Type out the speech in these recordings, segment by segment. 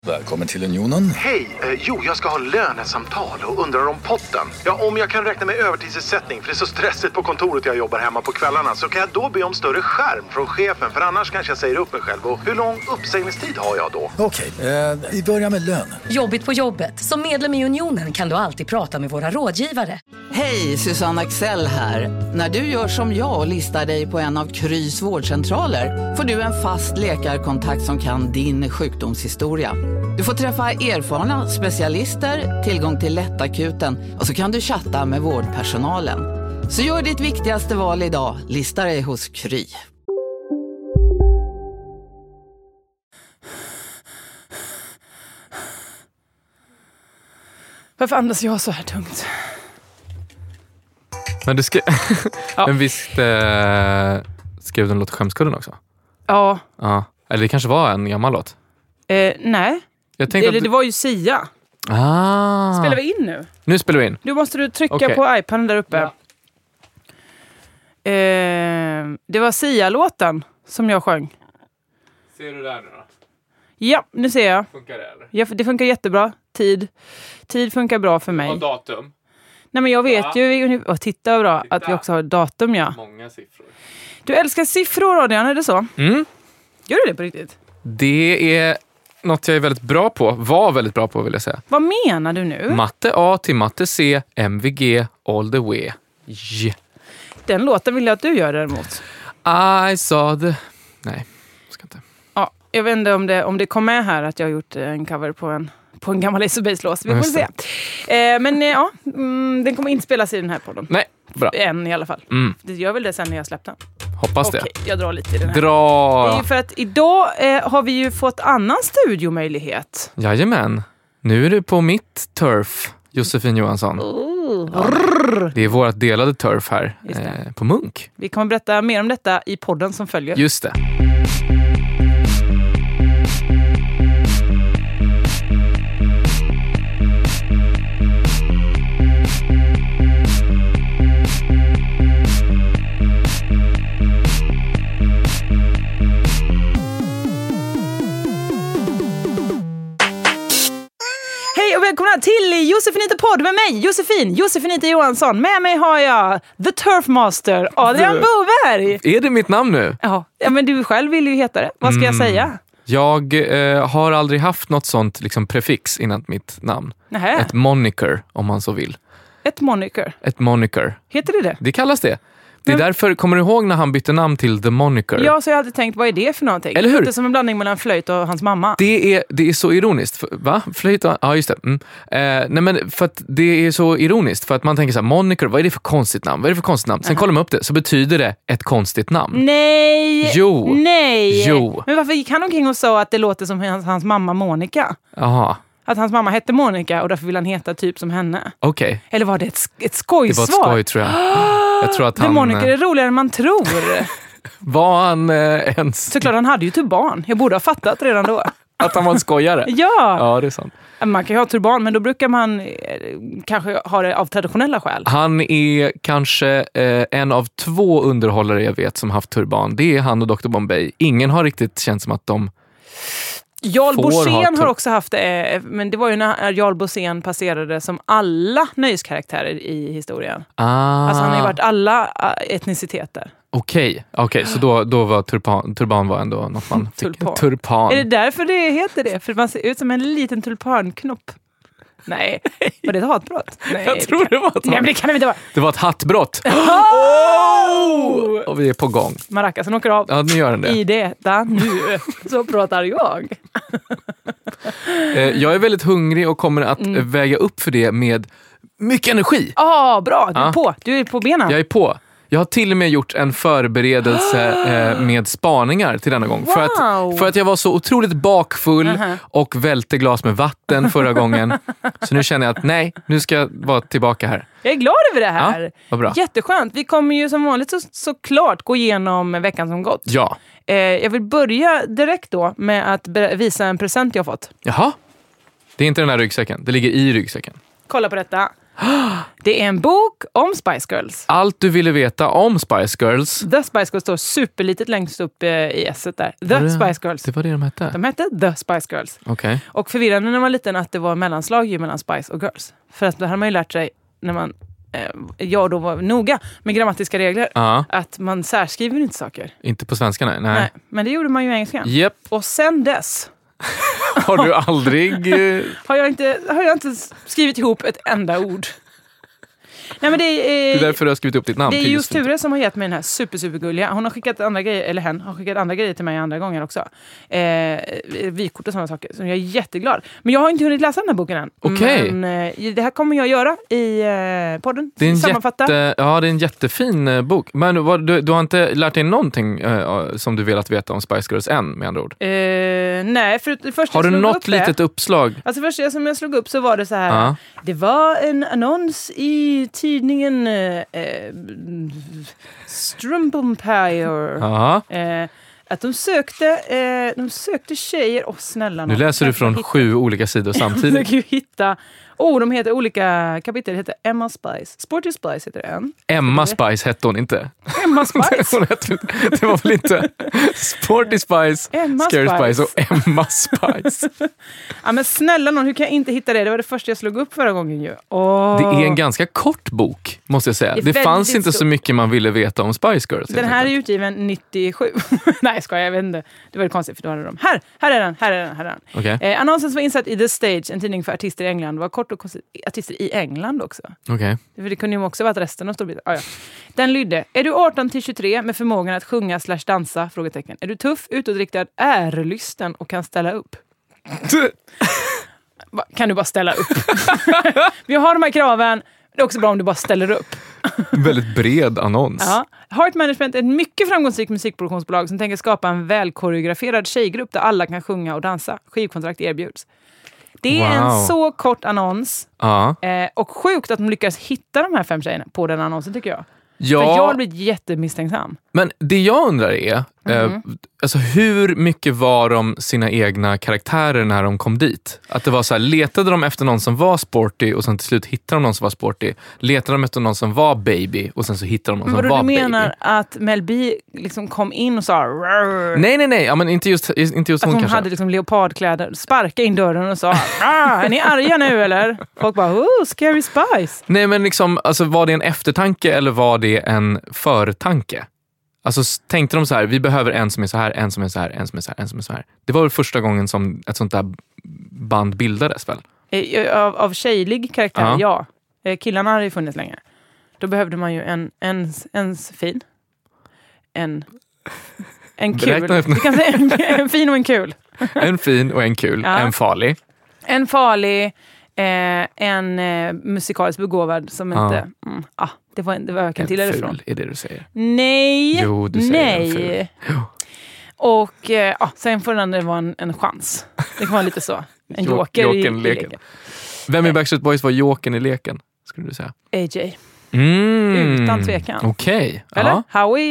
Välkommen till Unionen. Hej, jag ska ha lönesamtal och undrar om potten. Ja, om jag kan räkna med övertidsersättning för det är så stressigt på kontoret jag jobbar hemma på kvällarna, så kan jag då be om större skärm från chefen, för annars kanske jag säger upp mig själv. Och hur lång uppsägningstid har jag då? Okej, vi börjar med lön. Jobbigt på jobbet. Som medlem i Unionen kan du alltid prata med våra rådgivare. Hej, Susanne Axel här. När du gör som jag och listar dig på en av Krys vårdcentraler får du en fast läkarkontakt som kan din sjukdomshistoria. Du får träffa erfarna specialister, tillgång till lättakuten och så kan du chatta med vårdpersonalen. Så gör ditt viktigaste val idag, lista dig hos Kry. Varför andas jag så här tungt? Men du skrev... Ja. Men visst skrev du en låt Skämskudden också? Ja. Ja. Eller det kanske var en gammal låt? Nej. Det var ju Sia. Spelar vi in nu? Nu spelar vi in. Du måste trycka på iPaden där uppe. Ja. Det var Sia-låten som jag sjöng. Ser du där nu då? Ja, nu ser jag. Funkar det eller? Ja, det funkar jättebra. Tid funkar bra för mig. Och datum? Nej, men jag vet ju. Och titta bra att vi också har datum, ja. Många siffror. Du älskar siffror, Adrian, är det så? Mm. Gör du det på riktigt? Det är något jag är väldigt bra på. Var väldigt bra på, vill jag säga. Vad menar du nu? Matte A till matte C, MVG, all the way. Yeah. Den låten vill jag att du gör däremot. I saw the... Nej, ska inte. Ja, jag vet inte om det kom med här att jag har gjort en cover på en gammal Ace of Base-låt. Vi får se. Men ja, den kommer inte spelas i den här podden. Nej, bra. Än i alla fall. Mm. Det gör väl det sen när jag släppt den. Hoppas det. Okej, jag drar lite i den här. Dra! Det är ju för att idag har vi ju fått annan studiomöjlighet. Jajamän. Nu är du på mitt turf, Josefin Johansson. Det är vårt delade turf här på Munk. Vi kommer berätta mer om detta i podden som följer. Just det. Hej och välkomna till Josefinita podd med mig, Josefinita Johansson. Med mig har jag The Turfmaster, Adrian Boberg. Är det mitt namn nu? Ja, men du själv vill ju heta det. Vad ska jag säga? Jag har aldrig haft något sånt liksom prefix innan mitt namn. Nähä. Ett moniker, om man så vill. Ett moniker? Ett moniker. Heter det det? Det kallas det. Det är därför, kommer du ihåg när han bytte namn till The Moniker? Ja, så jag hade tänkt, vad är det för någonting? Eller hur? Det är som en blandning mellan Flöjt och hans mamma. Det är så ironiskt. Va? Flöjt och... Ja, just det. Nej, men för att det är så ironiskt. För att man tänker så här, Moniker, vad är det för konstigt namn? Vad är det för konstigt namn? Sen kollar man upp det, så betyder det ett konstigt namn. Nej! Jo! Nej! Jo! Men varför gick han omkring och sa att det låter som hans mamma Monica? Jaha. Att hans mamma hette Monica och därför vill han heta typ som henne. Okej. Eller var det ett skojsvar? Det var ett skoj, tror jag. Jag tror att The Moniker är roligare än man tror. Var han ens... Såklart, han hade ju turban. Jag borde ha fattat redan då. Att han var en skojare? Ja! Ja, det är sant. Man kan ju ha turban, men då brukar man kanske ha det av traditionella skäl. Han är kanske en av 2 underhållare jag vet som haft turban. Det är han och Dr. Bombay. Ingen har riktigt känt som att de... Jarl Borssén har också haft det, men det var ju när Jarl Borssén passerade som alla nöjeskaraktärer i historien. Alltså han har ju varit alla etniciteter. Okej, så då var turban var ändå något man fick. Turban. Är det därför det heter det? För man ser ut som en liten tulpanknopp. Nej, var det ett hatbrott? Nej, jag tror det var ett hatbrott. Nej, men det kan det inte vara. Det var ett hattbrott. Och vi är på gång. Maracasson åker av. Ja, nu gör den det. I detta nu. Så pratar jag. Jag är väldigt hungrig och kommer att väga upp för det med mycket energi. Bra. Du är på benen. Jag är på. Jag har till och med gjort en förberedelse med spaningar till denna gång. Wow. För att jag var så otroligt bakfull och välte glas med vatten förra gången. Så nu känner jag att nej, nu ska jag vara tillbaka här. Jag är glad över det här. Ja, vad bra. Jätteskönt. Vi kommer ju som vanligt såklart gå igenom veckan som gått. Ja. Jag vill börja direkt då med att visa en present jag fått. Jaha. Det är inte den här ryggsäcken. Det ligger i ryggsäcken. Kolla på detta. Det är en bok om Spice Girls. Allt du ville veta om Spice Girls. The Spice Girls står superlitet längst upp i esset där. Spice Girls. Det var det de hette? De hette The Spice Girls. Okay. Och förvirrande när man var liten att det var mellanslag mellan Spice och Girls. För att det hade man ju lärt sig när man jag då var noga med grammatiska regler. Att man särskriver inte saker. Inte på svenska, nej. Men det gjorde man ju i engelskan. Yep. Och sen dess har du aldrig... har jag inte skrivit ihop ett enda ord. Nej, men det är därför du har skrivit upp ditt namn. Det är just Ture som har gett mig den här supergulliga. Hon har skickat andra grejer, eller hen har skickat andra grejer till mig andra gånger också. Vykort och sådana saker. Så jag är jätteglad. Men jag har inte hunnit läsa den här boken än. Okej. Men det här kommer jag göra i podden. Det är en jättefin bok. Men du har inte lärt dig någonting som du velat veta om Spice Girls än, med andra ord? Nej, för först har du något litet uppslag? Alltså först som jag slog upp så var det så här. Det var en annons i tidningen Strumpempire att de sökte tjejer och snälla. Nu läser du från 7 olika sidor samtidigt. Du hitta. De heter olika kapitel. Det heter Emma Spice. Sporty Spice heter en. Emma Spice hette hon inte. Emma Spice? Det var väl inte Sporty Spice, Emma Scary Spice och Emma Spice. Ja, men snälla någon, hur kan jag inte hitta det? Det var det första jag slog upp förra gången ju. Det är en ganska kort bok, måste jag säga. Det fanns inte så mycket man ville veta om Spice Girls. Den här är utgiven 97. Nej, jag vet inte. Det var konstigt för då hade de. Här är den. Okay. Annonsen var insatt i The Stage, en tidning för artister i England. Det var kort och konstigt. Artister i England också. Okay. För det kunde ju också varit resten av Storbritannien. Den lydde: är du 18-23 med förmågan att sjunga/dansa? Frågetecken. Är du tuff, utåtriktad, ärlysten och kan ställa upp? Kan du bara ställa upp? Vi har de här kraven. Det är också bra om du bara ställer upp. Väldigt bred annons. Ja. Heart Management är ett mycket framgångsrikt musikproduktionsbolag som tänker skapa en välkoreograferad tjejgrupp där alla kan sjunga och dansa. Skivkontrakt erbjuds. Det är en så kort annons. Och sjukt att de lyckas hitta de här 5 tjejerna på den annonsen, tycker jag. Ja. För jag har blivit jättemisstänksam. Men det jag undrar är, alltså hur mycket var de sina egna karaktärer när de kom dit? Att det var så här, letade de efter någon som var sporty och sen till slut hittade de någon som var sporty? Letade de efter någon som var baby och sen så hittade de någon som var baby? Men du menar att Mel B liksom kom in och sa rrr. Nej, ja, men inte just att hon kanske. Hon hade liksom leopardkläder, sparka in dörren och sa är ni arga nu eller? Folk bara, Scary Spice. Nej, men liksom, alltså, var det en eftertanke eller var det en förtanke? Alltså tänkte de så här, vi behöver en som är så här, en som är så här, en som är så här, en som är så här. Det var väl första gången som ett sånt där band bildades väl? Av tjejlig karaktär, ja. Killarna hade ju funnits länge. Då behövde man ju en fin. En kul. Vi kan säga en fin och en kul. En fin och en kul. Ja. En farlig. En farlig. En musikaliskt begåvad som inte... det var verkligen till därifrån. Ful är det du säger. Nej. Jo, du säger en ful. Och sen får den andra vara en chans. Det kan vara lite så. En joker i leken. Vem i Backstreet Boys var jokern i leken, skulle du säga? AJ. Utan tvekan. Okej. Eller? Ja.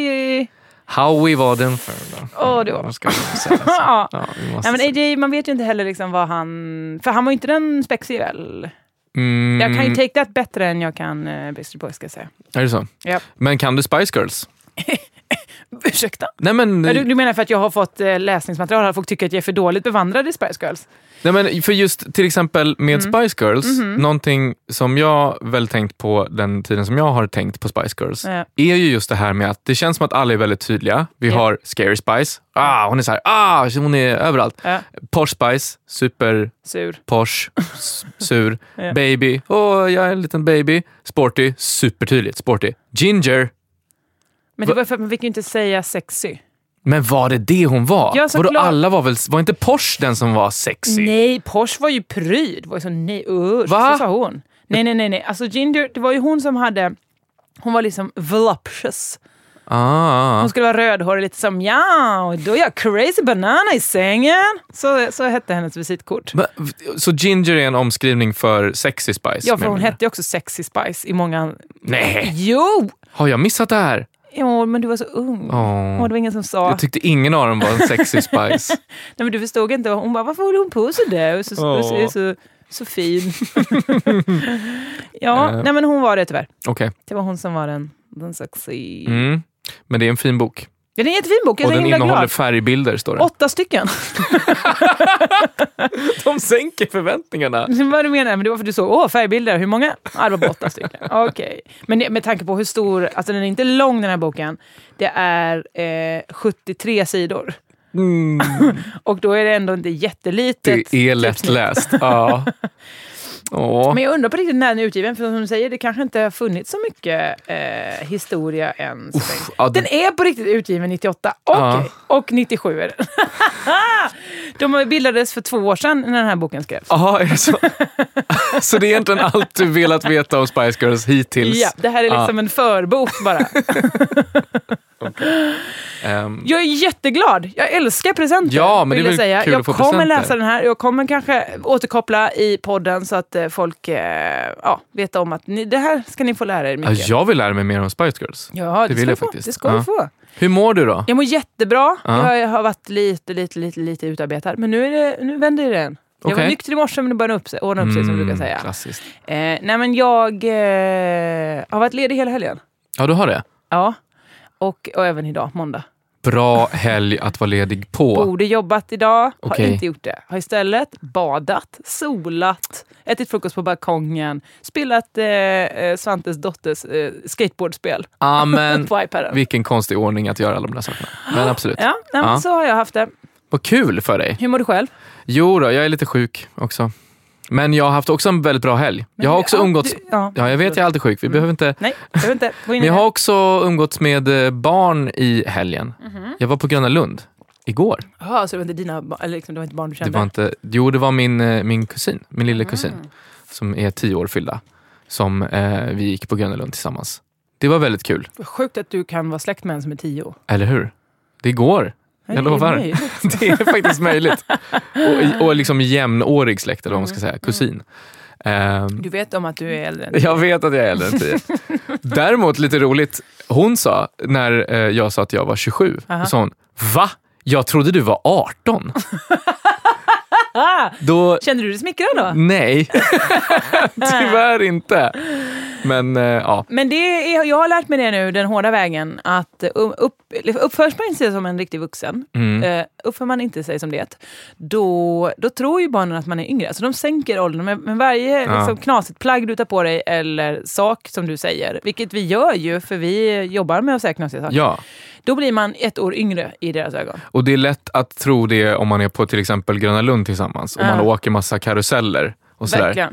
Howie var den för då? Det var. Ska vi säga men AJ, man vet ju inte heller liksom vad han... För han var ju inte den spexig väl? Jag kan ju take that bättre än jag kan Backstreet Boys, ska jag säga. Är det så? Yep. Men kan du Spice Girls? Ursäkta? Nej, men... Du menar för att jag har fått läsningsmaterial och folk tycker att jag är för dåligt bevandrad i Spice Girls? Nej, men för just till exempel med Spice Girls, någonting som jag väl tänkt på den tiden som jag har tänkt på Spice Girls är ju just det här med att det känns som att alla är väldigt tydliga. Vi har Scary Spice, hon är så här, hon är överallt. Posh Spice, super sur. Posh, sur. Baby, jag är en liten baby. Sporty, supertydligt, sporty. Ginger. Men det var för att man fick ju inte säga sexy. Men var det hon var? Ja, alla var inte Posh den som var sexy? Nej, Posh var ju pryd. Var ju så så sa hon. Nej. Alltså Ginger, det var ju hon som hade... Hon var liksom voluptuous. Hon skulle vara rödhårig lite som då är jag crazy banana i sängen. Så hette hennes visitkort. Så Ginger är en omskrivning för Sexy Spice? Ja, för hon hette ju också Sexy Spice i många... Nej! Jo! Har jag missat det här? Ja, men du var så ung. Det var ingen som sa... Jag tyckte ingen av dem var en Sexy Spice. Nej, men du förstod inte. Hon bara, varför håller hon på så där? Så så fin. Nej men hon var det tyvärr. Okay. Det var hon som var den sexy. Men det är en fin bok. Ja, det är en jättefin bok. Och den innehåller färgbilder, står det. 8 stycken. De sänker förväntningarna. Vad du menar? Men det var för att du såg, färgbilder, hur många? Ja, det var 8 stycken. Okej. Men med tanke på hur stor, alltså den är inte lång den här boken. Det är 73 sidor. Och då är det ändå inte jättelitet. Det är lättläst. Ja. Men jag undrar på riktigt när den är utgiven, för som du säger, det kanske inte har funnits så mycket historia än. Den är på riktigt utgiven 98 och 97 är den. De bildades för 2 år sedan när den här boken skrevs. Jaha, är det så? Så det är egentligen allt du velat veta om Spice Girls hittills? Ja, det här är liksom en förbok bara. Okay. Jag är jätteglad. Jag älskar presenter. Ja, men det är väl kul jag att få kommer presenter. läsa den här. Jag kommer kanske återkoppla i podden så att folk vet om att det här ska ni få lära er mycket. Jag vill lära mig mer om Spice Girls. Ja, det vill jag faktiskt. Det ska du få. Hur mår du då? Jag mår jättebra. Jag har varit lite utarbetad. Men nu vänder det igen. Jag var nykter i morse, men det började ordna upp sig som du brukar säga. Klassiskt. Nej, men jag har varit ledig hela helgen. Ja, du har det? Ja. Och även idag, måndag. Bra helg att vara ledig på. Borde jobbat idag, har inte gjort det. Har istället badat, solat, ätit frukost på balkongen, spelat Svantes dotters skateboardspel på iPaden. Vilken konstig ordning att göra alla de där sakerna. Men absolut. Men så har jag haft det. Vad kul för dig. Hur mår du själv? Jo då, jag är lite sjuk också. Men jag har haft också en väldigt bra helg. Jag har också umgåtts... jag vet, jag är alltid sjuk. Vi behöver inte... Nej, behöver inte. Men jag har också umgåtts med barn i helgen. Jag var på Gröna Lund igår. Ja, så det var inte dina eller liksom, det var inte barn du kände? Det var inte... Jo, det var min kusin. Min lilla kusin. Som är 10 år fyllda. Som vi gick på Gröna Lund tillsammans. Det var väldigt kul. Sjukt att du kan vara släkt med en som är 10. Eller hur? Det går. Jag lovar. Det är faktiskt möjligt. Och liksom jämnårig släkt, eller vad man ska säga. Kusin. Du vet om att du är äldre än 10. Jag vet att jag är äldre än 10. Däremot lite roligt. Hon sa, när jag sa att jag var 27. Så hon, va? Jag trodde du var 18. Då... Kände du dig smickrad då? Nej. Tyvärr inte. Men Men jag har lärt mig det nu, den hårda vägen, att uppförs man inte sig som en riktig vuxen, uppför man inte sig som det, då tror ju barnen att man är yngre. Alltså de sänker åldern med varje liksom, knasigt plagg du tar på dig eller sak som du säger, vilket vi gör ju, för vi jobbar med att säga knasiga saker. Ja. Då blir man 1 år yngre i deras ögon. Och det är lätt att tro det om man är på till exempel Gröna Lund tillsammans. Om man åker massa karuseller och sådär.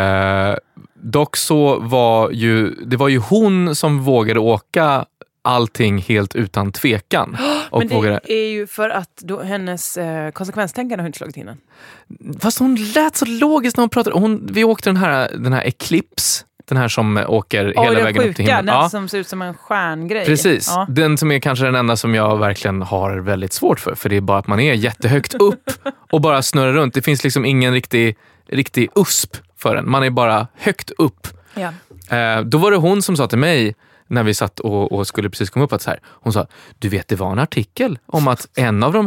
Dock så var ju hon som vågade åka allting helt utan tvekan. Och men det är ju för att då hennes konsekvenstänkande har inte slagit in än. Fast hon lät så logiskt när hon pratade. Vi åkte den här Eclipse. Den här som åker hela vägen upp till himlen. Den som ser ut som en stjärngrej. Precis. Den som är kanske den enda som jag verkligen har väldigt svårt för. För det är bara att man är jättehögt upp och bara snurrar runt. Det finns liksom ingen riktig usp för den. Man är bara högt upp. Ja. Då var det hon som sa till mig när vi satt och skulle precis komma upp att så här. Hon sa, du vet, det var en artikel om att en av de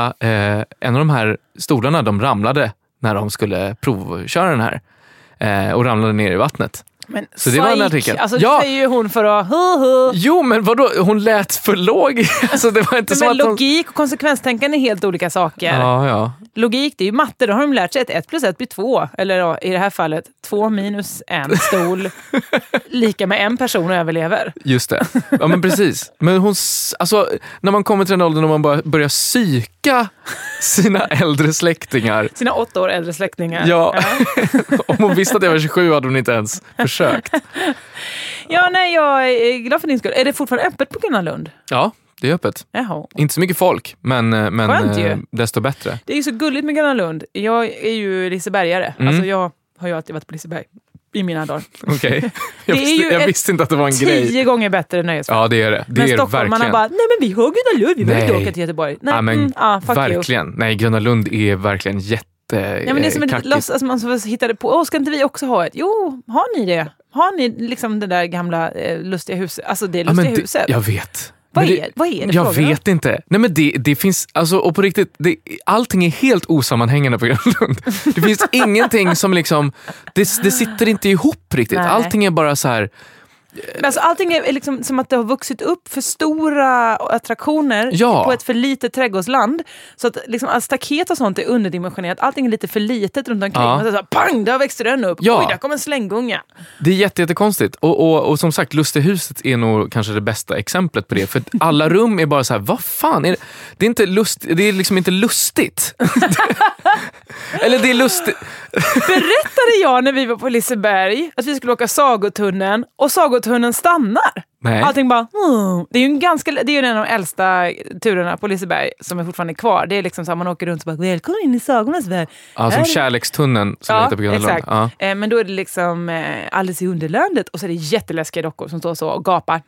här stolarna, de ramlade när de skulle provköra den här. Och ramlade ner i vattnet. Men så det var en artikel. Alltså det säger ju hon för att Jo, men vadå? Hon lät för låg. Alltså, det var inte så men att logik och konsekvenstänkande är helt olika saker. Ja. Logik, det är ju matte. Då har de lärt sig att 1 + 1 blir 2. Eller då, i det här fallet 2 minus 1 stol lika med 1 person överlever. Just det. Ja, men precis. Men alltså, när man kommer till den åldern och man börjar psyka sina äldre släktingar. Sina 8 år äldre släktingar. Ja. Om hon visste att jag var 27 hade hon inte ens försökt. Ja, nej, jag är glad för din skull. Är det fortfarande öppet på Gröna Lund? Ja, det är öppet. Jaha. Inte så mycket folk, men desto bättre. Det är ju så gulligt med Gröna Lund. Jag är ju lisebergare. Alltså jag har ju alltid varit på Liseberg i mina dagar. Okej. Jag visste inte att det var en 10 gånger bättre nöjesfält. Ja, det är det. Det men är stockholmarna verkligen. bara, nej men vi har Gröna Lund, vi behöver inte åka till Göteborg. Nej, verkligen. You. Nej, Gröna Lund är verkligen ja, men det är som ett låtsas man hittade på. Ska inte vi också ha ett? Jo, har ni det? Har ni liksom det där gamla lustiga huset? Alltså det lustiga huset. Jag vet. Vad är det? Jag vet inte. Nej, men det finns, alltså, och på riktigt, allting är helt osammanhängande på Grönlund. Det finns ingenting som liksom, det sitter inte ihop riktigt. Nej. Allting är bara så här. Men alltså, allting är liksom som att det har vuxit upp för stora attraktioner på ett för litet trädgårdsland. Så att liksom, staket och sånt är underdimensionerat. Allting är lite för litet runt omkring. Man säger så här, pang, där växte den upp. Oj, där kommer en slänggunga. Det är jättekonstigt. Och som sagt, Lustehuset är nog kanske det bästa exemplet på det. För alla rum är bara så här, vad fan är det? Det är inte det är liksom inte lustigt. Eller det är lustigt. Berättade jag när vi var på Liseberg att vi skulle åka Sagotunneln och Sagotunneln stannar? Nej. Allting bara det är ju en av de äldsta turerna på Liseberg som är fortfarande kvar. Det är liksom så att man åker runt och bara välkommen in i sagornas värld. Ja, som Kärlekstunneln som heter på Grönlund. Exakt. Ja. Men då är det liksom alldeles i underlandet och så är det jätteläskiga dockor som står så och gapar.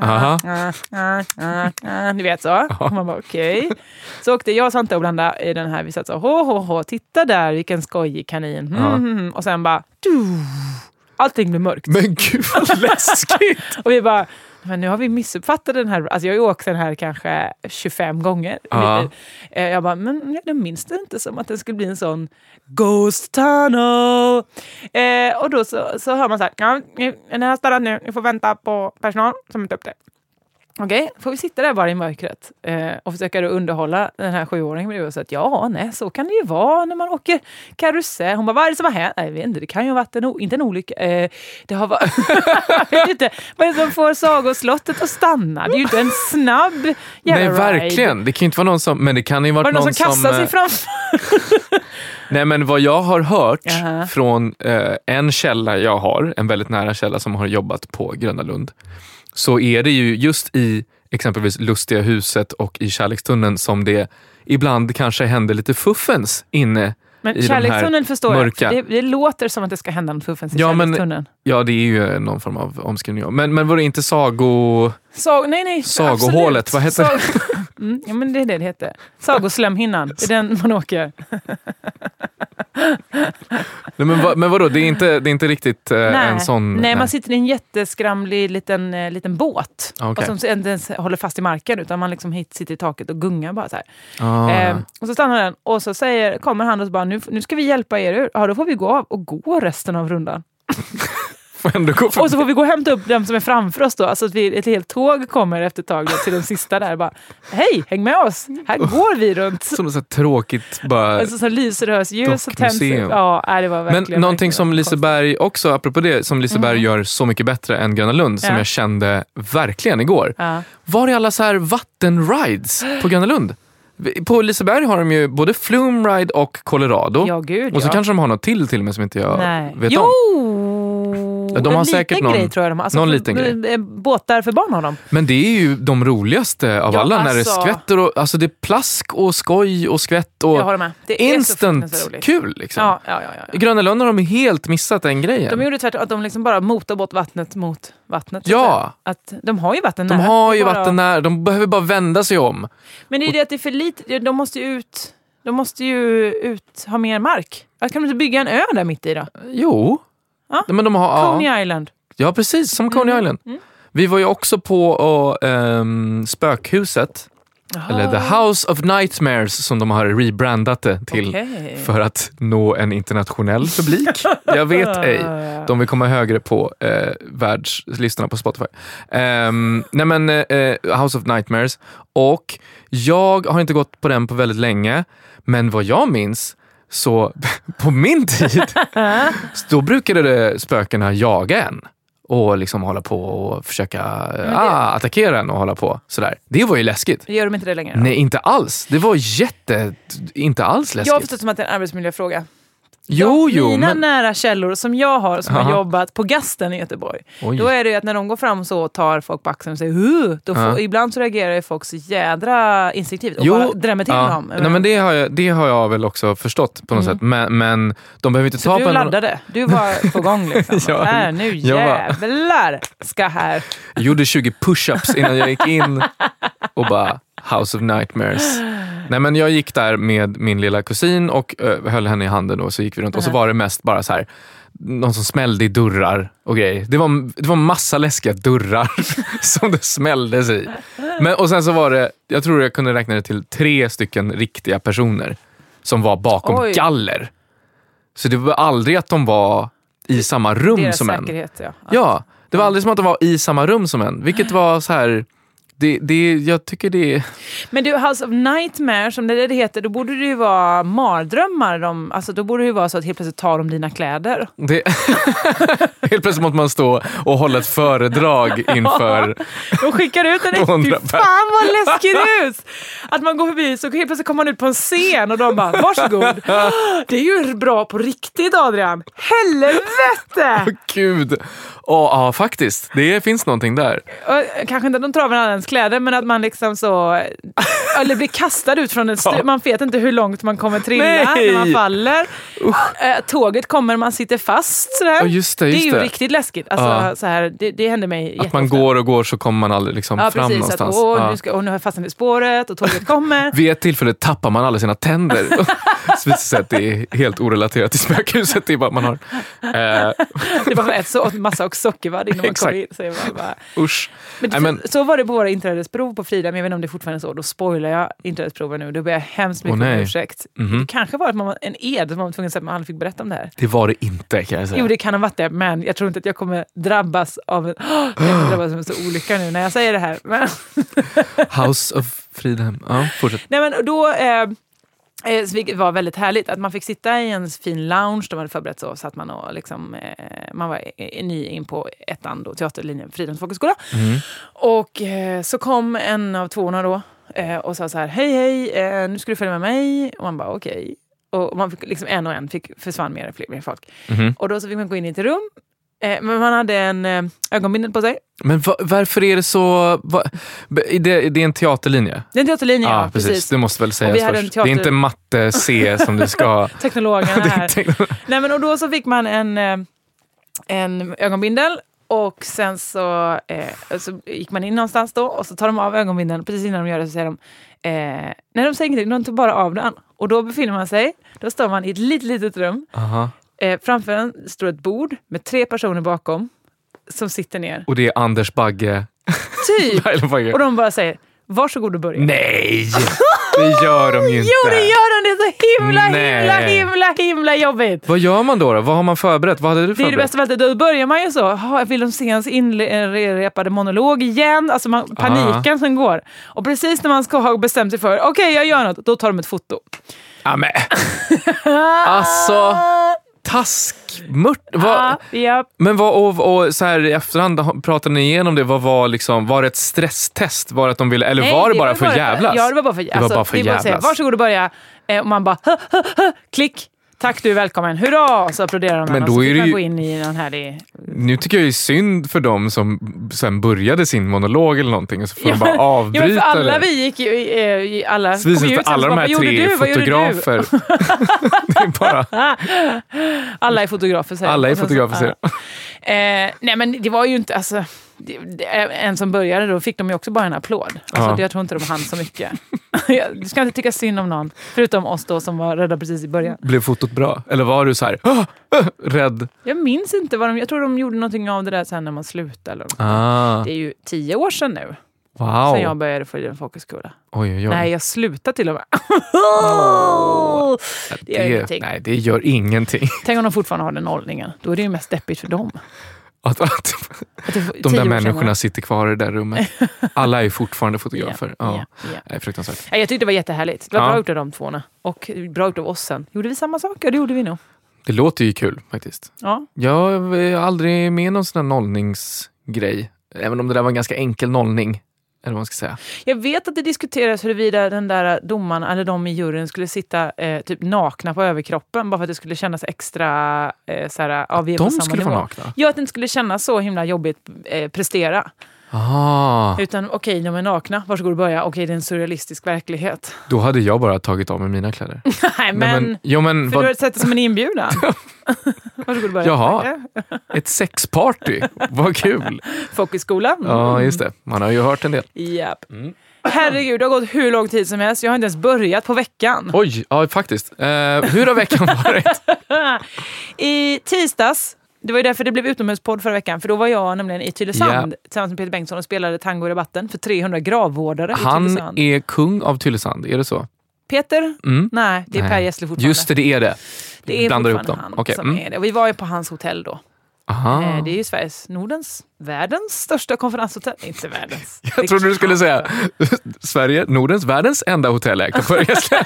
Ni vet så. Och man bara okej. Så åkte jag och Santa och Blanda i den här. Vi satt så titta där vilken skojig kanin. Och sen bara allting blev mörkt. Men gud vad läskigt. Och vi bara, men nu har vi missuppfattat den här. Alltså jag har ju åkt den här kanske 25 gånger. Jag bara, men jag minns det inte som att det skulle bli en sån ghost tunnel. Och då så hör man så här, den här stannat nu, ni får vänta på personal som inte upp det. Okej, får vi sitta där bara i mörkret och försöka underhålla den här 7-åringen och säga att så kan det ju vara när man åker karusell. Hon bara, vad är det som har hänt? Nej, jag vet inte, det kan ju ha varit inte en olycka. Det har varit, jag vet inte, vad är det som får Sagoslottet att stanna? Det är ju inte en snabb jävla ride. Nej, verkligen. Det kan ju inte vara någon som, men det kan ju vara någon som kastar sig fram. Nej, men vad jag har hört från en källa jag har, en väldigt nära källa som har jobbat på Gröna Lund, så är det ju just i exempelvis Lustiga huset och i Kärlekstunneln som det ibland kanske händer lite fuffens inne. Men i Kärlekstunneln förstår mörka. Jag. Det låter som att det ska hända en fuffens i Kärlekstunneln. Ja, det är ju någon form av omskrivning. Men var det inte nej, sagohålet, absolut. Vad heter det? Ja, men det är det heter. Sagoslemhinnan, det är den man åker. Nej, men vadå, det är inte riktigt en sån... Nej, man sitter i en jätteskramlig liten båt. Okay. Och som inte ens håller fast i marken, utan man liksom sitter i taket och gungar bara så här. Och så stannar den och så kommer han och så bara, nu ska vi hjälpa er. Ja, då får vi gå av och gå resten av rundan. Och så får vi gå och hämta upp dem som är framför oss då. Alltså att ett helt tåg kommer efter ett tag då, till den sista där. Bara, hej, häng med oss. Här går vi runt. Som så tråkigt bara. Alltså så lysrösljus och tänds. Ja, det var verkligen. Men någonting som Liseberg också, apropå det, som Liseberg gör så mycket bättre än Gröna Lund, som jag kände verkligen igår. Var det alla så här vattenrides på Gröna Lund? På Liseberg har de ju både Flume Ride och Colorado. Ja, gud, och så kanske de har något till och med som inte jag vet om. De har säkert någon grej, tror jag. Alltså, någon liten grej. Båtar för barn har de. Men det är ju de roligaste av alla. När det skvätter och, alltså det är plask och skoj och skvätt och jag håller med. Det instant är kul liksom. Ja. I Gröna Lund har de helt missat den grejen. De gjorde tvärtom att de liksom bara motar bort vattnet mot vattnet. Ja. Att de har ju vatten nära. De har ju vatten nära. De behöver bara vända sig om. Men det är det att det är för lite. De måste ju ut ha mer mark. Kan de inte bygga en ö där mitt i då? Jo. Men de har, Coney Island. Ja, precis. Som Coney Island. Vi var ju också på Spökhuset. Eller The House of Nightmares som de har rebrandat det till för att nå en internationell publik. Jag vet ej. De vill komma högre på världslistorna på Spotify. House of Nightmares. Och jag har inte gått på den på väldigt länge. Men vad jag minns, så på min tid då brukade det spökena jaga en och liksom hålla på och försöka attackera en och hålla på sådär. Det var ju läskigt. Gör de inte det längre då? Nej, inte alls. Det var inte alls läskigt. Jag har förstått som att det är en arbetsmiljöfråga. Mina nära källor som jag har som har jobbat på Gasten i Göteborg. Då är det ju att när de går fram så tar folk på axeln och säger ibland så reagerar ju folk så jädra instinktivt och bara drämmer till dem. Nej, men det har jag väl också förstått på något sätt. Men de behöver inte så ta på en... Så du laddade? Du var på gång liksom. Nu jävlar ska här. Jag gjorde 20 push-ups innan jag gick in och bara House of Nightmares. Nej, men jag gick där med min lilla kusin och höll henne i handen och så gick vi runt och så var det mest bara så här, någon som smällde i dörrar och grejer. Det var massa läskiga dörrar som det smälldes i. Och sen så var det, jag tror jag kunde räkna det till 3 stycken riktiga personer som var bakom galler. Så det var aldrig att de var i samma rum deras som en. Säkerhet, Ja, det var aldrig som att de var i samma rum som en. Vilket var så här... jag tycker det... Men du, House of Nightmare, som det heter, då borde det ju vara mardrömmar. Alltså, då borde det ju vara så att helt plötsligt tar de dina kläder. Helt plötsligt måste man stå och hålla ett föredrag inför... De skickar ut en fy fan vad läskigt ut! Att man går förbi så helt plötsligt kommer man ut på en scen och de bara, varsågod. Det är ju bra på riktigt, Adrian. Helvete! Gud. Ja, faktiskt. Det finns någonting där. Och, kanske inte att de travar annans kläder, men att man liksom så... eller blir kastad ut från ett man vet inte hur långt man kommer trilla när man faller. Tåget kommer, man sitter fast sådär. Just det är ju riktigt läskigt. Alltså, så här, det händer mig jätteofta. Att man går och går så kommer man aldrig liksom fram precis, någonstans. Att, nu har jag fastnat i spåret och tåget kommer. Vid ett tillfälle tappar man alla sina tänder. Så visst sätt, det är helt orelaterat till spökhuset. Det är bara man har... Det var ett massa och sockervadd innan man kom in. Så usch. Men så var det på våra inträdesprov på Frida, men jag vet inte om det är fortfarande så. Då spoilar jag inträdesproven nu. Då ber jag hemskt mycket om ursäkt. Det kanske var att man var en ed som man var tvungen att säga att man aldrig fick berätta om det här. Det var det inte, kan jag säga. Jo, det kan ha varit det, men jag tror inte att jag kommer drabbas av en så olycka nu när jag säger det här. Men House of Freedom. Ja, fortsätt. Nej, men då... det var väldigt härligt att man fick sitta i en fin lounge. De hade förberett så att man och liksom, man var ny in på ettan då, teaterlinjen Fridhems folkhögskola. Och så kom en av tvåorna då och sa så här: hej, nu ska du följa med mig. Och man bara okej. Och man fick liksom en och en försvann mer folk. Och då så fick man gå in i ett rum. Men man hade en ögonbindel på sig. Men varför är det så... Det är en teaterlinje? Det är en teaterlinje, ja, precis. Det måste väl sägas först. Det är inte matte C som du ska... Teknologerna här. Nej, men och då så fick man en ögonbindel. Och sen så gick man in någonstans då. Och så tar de av ögonbindeln. Precis innan de gör det så säger de... nej, de säger ingenting. De tar bara av den. Och då befinner man sig... Då står man i ett litet rum. Framför en står ett bord med 3 personer bakom som sitter ner. Och det är Anders Bagge. Typ. Och de bara säger, varsågod och börja. Nej, det gör de ju inte. Jo, det gör de. Det är så himla jobbigt. Vad gör man då? Vad har man förberett? Vad hade du förberett? Det är det bästa väldigt. Då börjar man ju så. Vill de se ens inrepade monolog igen? Alltså paniken som går. Och precis när man ska ha bestämt sig för, okej, jag gör något. Då tar de ett foto. Amen. Alltså... Taskmört. Men vad och så här i efterhand pratade ni igenom det? Vad var liksom, var det ett stresstest? Var det att de ville, eller var det bara för jävlas? Ja, det var bara för jävlas. Det var bara för jävlas. Varsågod och börja. Och man bara klick. Tack, du är välkommen. Hurra! Så applåderar de. Men då är det ju... gå in i den här... Nu tycker jag ju synd för dem som sen började sin monolog eller någonting och så får de bara avbryta det. Ja, för alla vi gick ju i alla... Så visar det alla de här 3 fotografer. Det är bara... Alla är fotografer, säger alla är fotografer, säger nej, men det var ju inte... Alltså, en som började, då fick de ju också bara en applåd. Alltså, jag tror inte de hann så mycket. Du ska inte tycka synd om någon. Förutom oss då som var rädda precis i början. Blev fotot bra? Eller var du så här rädd? Jag minns inte vad jag tror de gjorde någonting av det där sen när man slutade. Eller det är ju 10 år sedan nu. Wow. Sen jag började följa en folkhögskola. Oj. Nej, jag slutade till och med. Det gör ingenting. Nej, det gör ingenting. Tänk om de fortfarande har den nollningen. Då är det ju mest deppigt för dem. Att de där människorna sitter kvar i det där rummet. Alla är fortfarande fotografer. Ja. Det är fruktansvärt. Jag tyckte det var jättehärligt. Det var bra gjort av de tvåna. Och bra gjort av oss sen. Gjorde vi samma sak? Ja, det gjorde vi nog. Det låter ju kul faktiskt. Ja. Jag är aldrig med någon sån här nollningsgrej. Även om det där var en ganska enkel nollning. Eller vad man ska säga. Jag vet att det diskuteras huruvida den där domaren eller de i juryn skulle sitta typ nakna på överkroppen bara för att det skulle kännas extra såhär, vi är på samma skulle nivå. Vara nakna? Ja, att det inte skulle kännas så himla jobbigt prestera. Utan okej, de är nakna. Varsågod och börja. Okej, det är en surrealistisk verklighet. Då hade jag bara tagit av mig mina kläder. Nej, men för du har sett det som en inbjudan. Varsågod och börja. Jaha, ett sexparty. Vad kul. Folkhögskolan. Ja, just det. Man har ju hört en del. Japp. Herregud, det har gått hur lång tid som helst. Jag har inte ens börjat på veckan. Oj, ja faktiskt. Hur har veckan varit? I tisdags, det var ju därför det blev utomhuspodd förra veckan, för då var jag nämligen i Tylösand tillsammans med Peter Bengtsson och spelade tango i rabatten för 300 gravvårdare i Tylösand. Han är kung av Tylösand, är det så? Peter? Nej, det är Per Gessle fortfarande. Just det är det. Det är Blandar fortfarande han som är det. Och vi var ju på hans hotell då. Aha. Det är ju världens största konferenshotell. Inte världens. Jag trodde du skulle säga världens enda hotellägt på Per Gessle.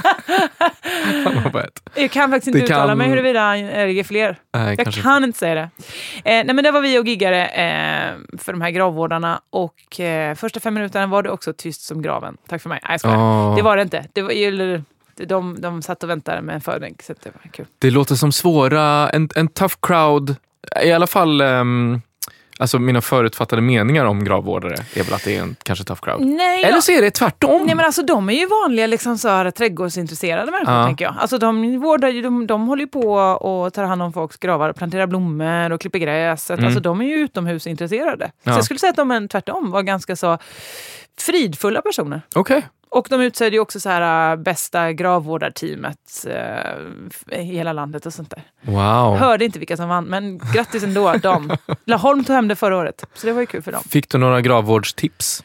Jag kan faktiskt inte uttala mig huruvida det är fler. Jag kan inte säga det. Nej, men det var vi och giggare för de här gravvårdarna. Och första 5 minuterna var det också tyst som graven. Tack för mig. Det var det inte. Det var ju... De satt och väntade med en fördrink, så det var kul. Det låter som svåra, en tough crowd. I alla fall, alltså mina förutfattade meningar om gravvårdare är väl att det är en kanske tough crowd. Nej, eller så är det tvärtom. Nej, men alltså de är ju vanliga liksom så här trädgårdsintresserade människor, tänker jag. Alltså de håller ju på och tar hand om folks gravar, planterar blommor och klipper gräset. Alltså de är ju utomhusintresserade. Så jag skulle säga att de tvärtom var ganska så fridfulla personer. Okej. Och de utsedde ju också så här bästa gravvårdarteamet i hela landet och sånt där. Wow. Hörde inte vilka som vann, men grattis ändå. Laholm tog hem det förra året, så det var ju kul för dem. Fick du några gravvårdstips?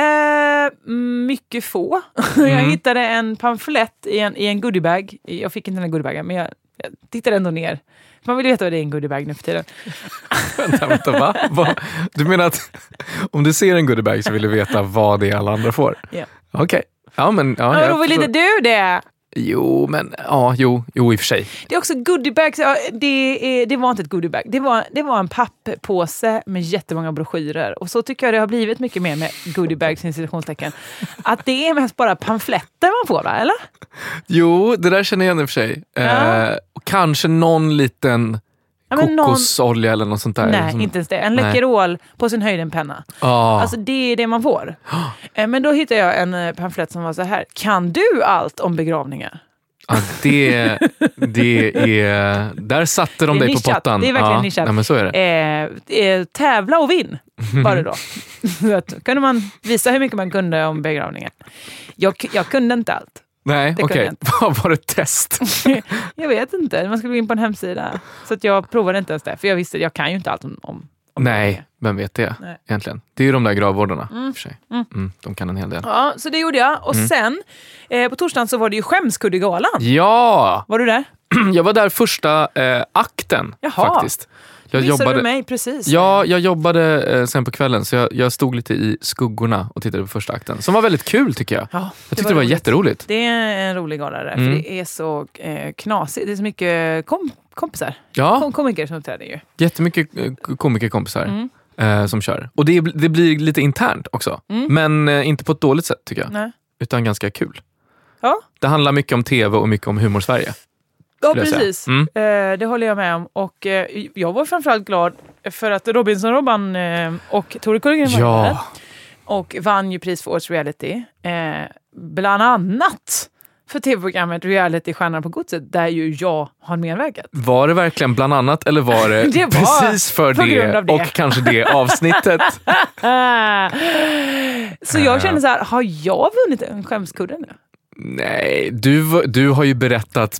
Mycket få. Jag hittade en pamflett i en goodiebag. Jag fick inte den goodiebagen, men jag tittade ändå ner. Man vill veta vad det är en goodiebag nu för tiden. Vänta, va? Du menar att om du ser en goodiebag så vill du veta vad det är alla andra får? Ja. Okej. Ja, men... Ja, då vill inte du det? Jo, men... Ja, jo, i och för sig. Det är också goodiebags. Det var inte ett goodiebag. Det var en papppåse med jättemånga broschyrer. Och så tycker jag det har blivit mycket mer med goodiebags, institutionstecken. Att det är mest bara pamfletter man får, va? Eller? Jo, det där känner jag igen i och för sig. Kanske någon liten... kokosolja eller något sånt där. Nej, inte ens det. En Läkerol på sin höjd en penna. Alltså det är det man får. Men då hittade jag en pamflett som var så här: kan du allt om begravningar? Ja, det är... Där satte de dig på pottan. Det är verkligen nischat. Ja, men så är det. Tävla och vinn var det då. Då kunde man visa hur mycket man kunde om begravningar. Jag kunde inte allt. Nej, okej. Vad var det test? Jag vet inte. Man skulle gå in på en hemsida. Så att jag provade inte ens det. För jag visste, jag kan ju inte allt om nej, vem vet det egentligen? Det är ju de där gravvårdarna för sig. De kan en hel del. Ja, så det gjorde jag. Och sen, på torsdagen så var det ju Skämskuddegalan. Ja! Var du där? Jag var där första akten faktiskt. Missade du mig precis? Ja, jag jobbade sen på kvällen så jag stod lite i skuggorna och tittade på första akten. Som var väldigt kul tycker jag. Ja, jag tyckte det var jätteroligt. Det är en rolig gala där, för det är så knasigt. Det är så mycket kompisar. Ja. Komiker som uppträder ju. Jättemycket komikerkompisar som kör. Och det blir lite internt också. Men inte på ett dåligt sätt tycker jag. Nej. Utan ganska kul. Ja. Det handlar mycket om tv och mycket om humor Sverige. Ja, precis. Det håller jag med om. Och jag var framförallt glad för att Robinson-Robban och Tore Kullgren var där. Och vann ju pris för årets reality. Bland annat för tv-programmet Reality Stjärnan på godset, där ju jag har medverkat. Var det verkligen bland annat eller var det precis för det och kanske det avsnittet? Så jag kände så här, har jag vunnit en skämskudde nu? Nej, du har ju berättat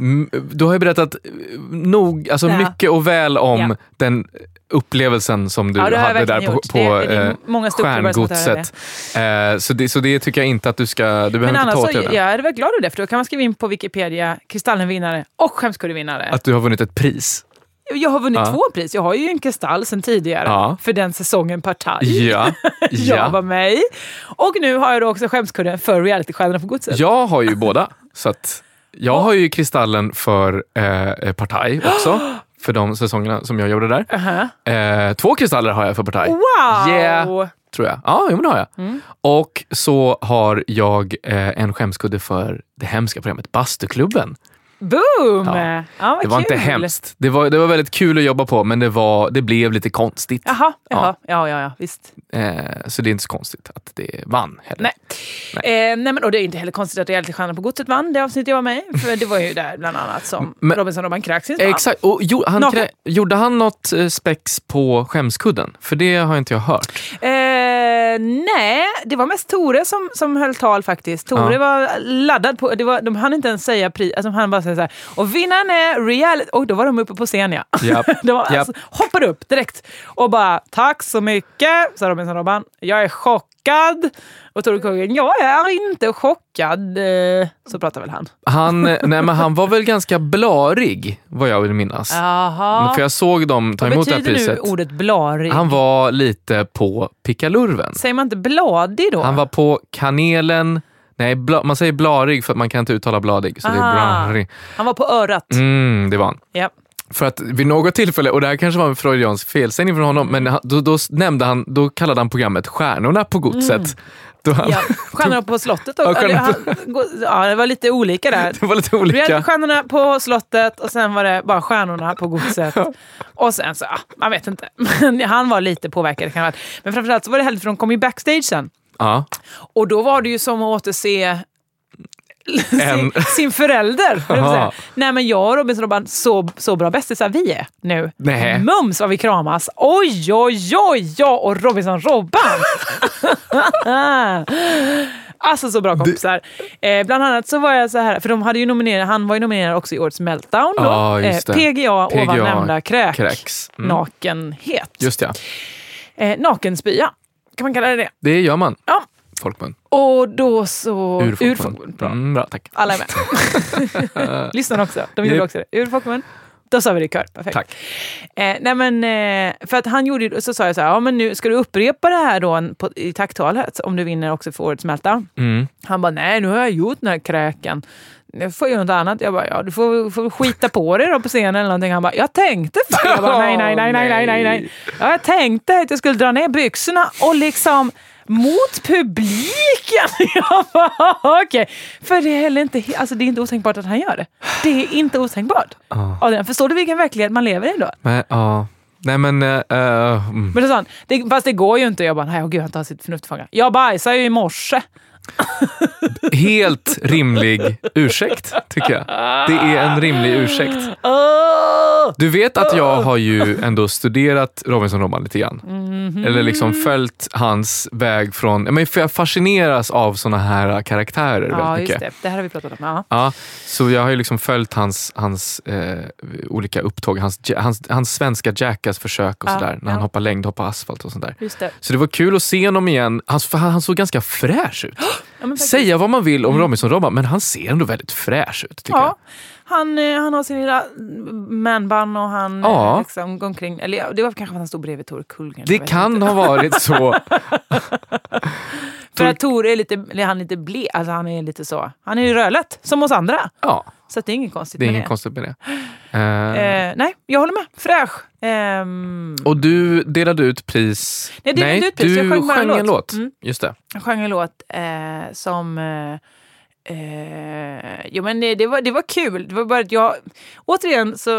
nog, alltså mycket och väl om den upplevelsen som du hade där på Stjärngodset. Så det tycker jag inte att du behöver inte ta åt det. Jag är väl glad över det, för då kan man skriva in på Wikipedia Kristallenvinnare och skämskuddevinnare. Att du har vunnit ett pris. Jag har vunnit 2 pris. Jag har ju en kristall sedan tidigare för den säsongen Partaj. Jag var med i. Och nu har jag då också skämskudden för reality-stjärnorna på godset. Jag har ju båda. Så att jag har ju kristallen för Partaj också. För de säsongerna som jag gjorde där. 2 kristaller har jag för Partaj. Wow! Yeah, tror jag. Ja, men det har jag. Och så har jag en skämskudde för det hemska programmet Bastuklubben. Boom! Ja, det var inte hemskt. Det var väldigt kul att jobba på, men det blev lite konstigt. Jaha, ja, visst. Så det är inte så konstigt att det vann heller. Nej, men och det är inte heller konstigt att reality-stjärnan på godset vann det avsnitt jag var med i, för det var ju där bland annat som Robinson Kräksins vann. Exakt, och gjorde han något spex på skämskudden? För det har inte jag hört. Nej, det var mest Tore som höll tal faktiskt. Tore var laddad på, de hann inte ens säga pris, alltså han bara så här. Och vinnaren är reality. Och då var de uppe på scen, ja. Yep. Det var, alltså, hoppade upp direkt och bara, tack så mycket, sa Robinson-Robban. Jag är chockad. Och Tore Kuggen, jag är inte chockad. Så pratar väl han. Han var väl ganska blarig, vad jag vill minnas. Jaha. För jag såg dem ta emot det här priset. Vad betyder nu ordet blarig? Han var lite på pickalurven. Säger man inte bladig då? Han var på kanelen. Nej, man säger blarig för att man kan inte uttala bladig. Så det är blarig. Han var på örat. Det var han. Ja. För att vid något tillfälle, och det här kanske var en freudiansk felsägning från honom, men då kallade han programmet Stjärnorna på godset. Stjärnorna på slottet. Det var lite olika där. Det var lite olika. Vi hade Stjärnorna på slottet och sen var det bara Stjärnorna på godset. Och sen så, man vet inte. Men han var lite påverkad. Men framförallt så var det härligt för de kom ju backstage sen. Ja. Och då var det ju som att återse sin förälder. Nej, men jag och Robinson så bra bästisar vi är nu. Nej. Mums vad vi kramas. Oj, jag och Robinson-Robban. Alltså så bra kompisar. Bland annat så var jag så här, för de hade ju han var ju nominerad också i årets Meltdown då. PGA ovan nämnda kräks. Nakenhet. Just det. Nakenspya. Kan man kalla det? Det gör man. Ja. Folkmun. Och då så... Urfolkmun. Bra. Bra, tack. Alla är med. Lyssnar också. De gjorde också det. Urfolkmun. Då sa vi det i kör. Perfekt. Tack. För att han gjorde, så sa jag så här, men nu ska du upprepa det här då i tacktalet om du vinner också för årets Meltdown. Han bara, nej, nu har jag gjort den här kräken. Jag får göra något annat. Jag bara, du får skita på dig då på scenen eller någonting. Han bara, jag tänkte jag bara, nej. Ja, jag tänkte att jag skulle dra ner byxorna och liksom mot publiken. Jag bara, okej. För det är heller inte, alltså det är inte otänkbart att han gör det. Det är inte otänkbart. Förstår du vilken verklighet man lever i då? Nej, men det är sånt. Fast det går ju inte. Jag bara, nej, gud, han tar sitt förnuft fånga. Jag bajsar ju i morse. Helt rimlig ursäkt, tycker jag. Det är en rimlig ursäkt. Du vet att jag har ju ändå studerat Robinson-Robban lite grann. Eller liksom följt hans väg från... Men för jag fascineras av såna här karaktärer väldigt mycket. Ja, just det. Det här har vi pratat om. Ja, så jag har ju liksom följt hans olika upptåg. Hans svenska Jackass-försök och sådär. När han hoppar längd, hoppar asfalt och sånt där. Just det. Så det var kul att se honom igen. Han såg ganska fräsch ut. Säga vad man vill om Robinson-Robban, men han ser ändå väldigt fräsch ut, tycker jag. Han har sin lilla manband och han liksom går omkring. Eller det var kanske att han stod bredvid Tore Kullgren. Det kan ha varit så. För att Tore är lite ble, alltså han är lite så. Han är ju rödlätt, som oss andra. Ja. Så det är inget konstigt med det. Det är inget konstigt med det. Nej, jag håller med. Fräsch. Och du delade ut pris... Nej, du sjöng en låt. Just det. Jag sjöng en låt som... jo, men det var kul. Det var bara att jag... Återigen så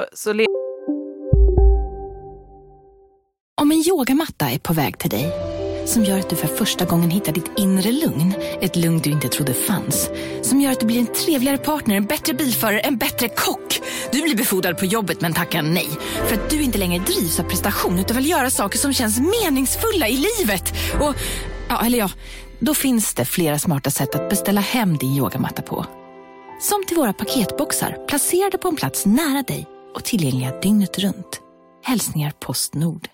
Om en yogamatta är på väg till dig, som gör att du för första gången hittar ditt inre lugn, ett lugn du inte trodde fanns, som gör att du blir en trevligare partner, en bättre bilförare, en bättre kock. Du blir befordrad på jobbet men tackar nej, för att du inte längre drivs av prestation utan vill göra saker som känns meningsfulla i livet. Och, då finns det flera smarta sätt att beställa hem din yogamatta på. Som till våra paketboxar, placerade på en plats nära dig och tillgängliga dygnet runt. Hälsningar Postnord.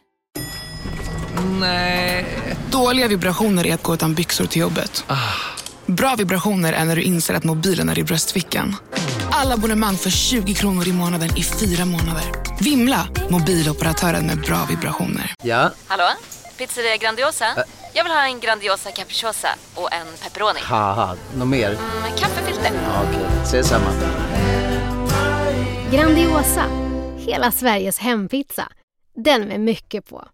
Nej. Dåliga vibrationer är att gå utan byxor till jobbet. Bra vibrationer är när du inser att mobilen är i bröstfickan. Alla abonnemang för 20 kronor i månaden i 4 månader. Vimla, mobiloperatören med bra vibrationer. Ja? Hallå? Pizzeria Grandiosa? Jag vill ha en Grandiosa capriciosa och en pepperoni. Haha, något mer? Kaffefilter. Ja, okej, ses samma. Grandiosa, hela Sveriges hempizza. Den med mycket på.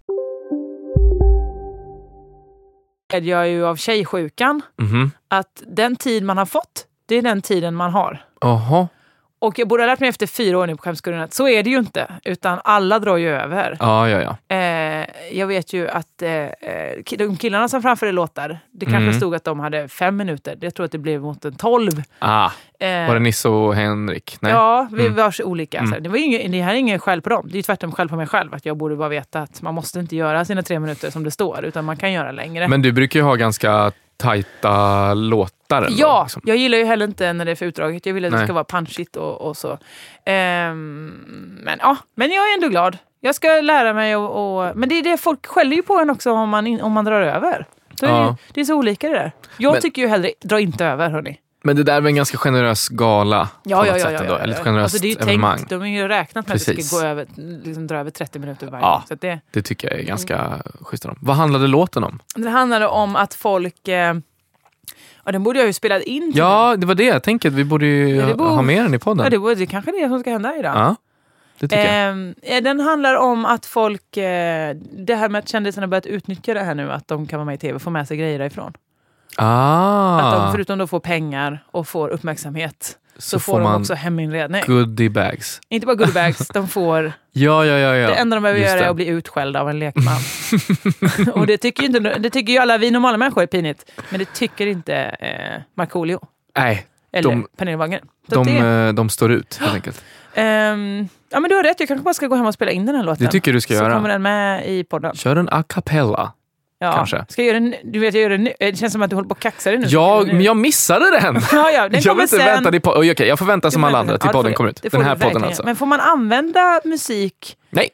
Jag är ju av tjejsjukan att den tid man har fått, det är den tiden man har. Jaha. Och jag borde ha lärt mig efter 4 år nu på Skämskudden att så är det ju inte. Utan alla drar ju över. Ja. Jag vet ju att de killarna som framförde låtar, det kanske stod att de hade 5 minuter. Jag tror att det blev mot en 12. Var det Nisse och Henrik? Nej. Ja, vi var så olika. Det här är ingen skäll på dem. Det är ju tvärtom skäll på mig själv. Att jag borde bara veta att man måste inte göra sina 3 minuter som det står. Utan man kan göra längre. Men du brukar ju ha ganska tajta lättare. Ja, liksom. jag gillar ju heller inte när det är för utdraget. Jag vill att det ska vara punchigt och så. Men jag är ändå glad. Jag ska lära mig men det är det folk skäller ju på en också om man drar över. Det är så olika det där. Jag tycker ju hellre, dra inte över, hörni. Men det där är en ganska generös gala. Ja. Eller ett generöst alltså, det är ju evenemang. Tänkt, de har ju räknat med att det ska gå över, liksom, dra över 30 minuter varje gång. Så det tycker jag är ganska schysst om. Vad handlade låten om? Det handlade om att folk... den borde jag ju spelat in till. Ja, det var det jag tänkte. Vi borde ju ha med den i podden. Ja, det kanske är det som ska hända idag. Ja, det tycker jag. Den handlar om att folk... det här med att kändisarna börjat utnyttja det här nu. Att de kan vara med i tv och få med sig grejer därifrån. Att de förutom att få pengar och får uppmärksamhet så får de också heminredning. Goodie bags. Inte bara goodie bags, de får... Ja. Det enda de behöver göra är att bli utskällda av en lekman. Och det tycker ju alla vi normala människor är pinigt. Men det tycker inte Markoolio. Nej. Eller Pernilla Wahlgren. De står ut, helt enkelt. Ja, men du har rätt. Jag kanske bara ska gå hem och spela in den här låten. Det tycker du ska göra. Så kommer den med i podden. Kör en a cappella. Ja, kanske. Ska jag göra den, du vet jag gör det nu. Det känns som att du håller på att kaxa det nu. Ja, men jag missade den. Den jag vill inte vänta till podden. Okej, jag får vänta som alla andra till podden kommer ut. Den här podden alltså. Men får man använda musik? Nej.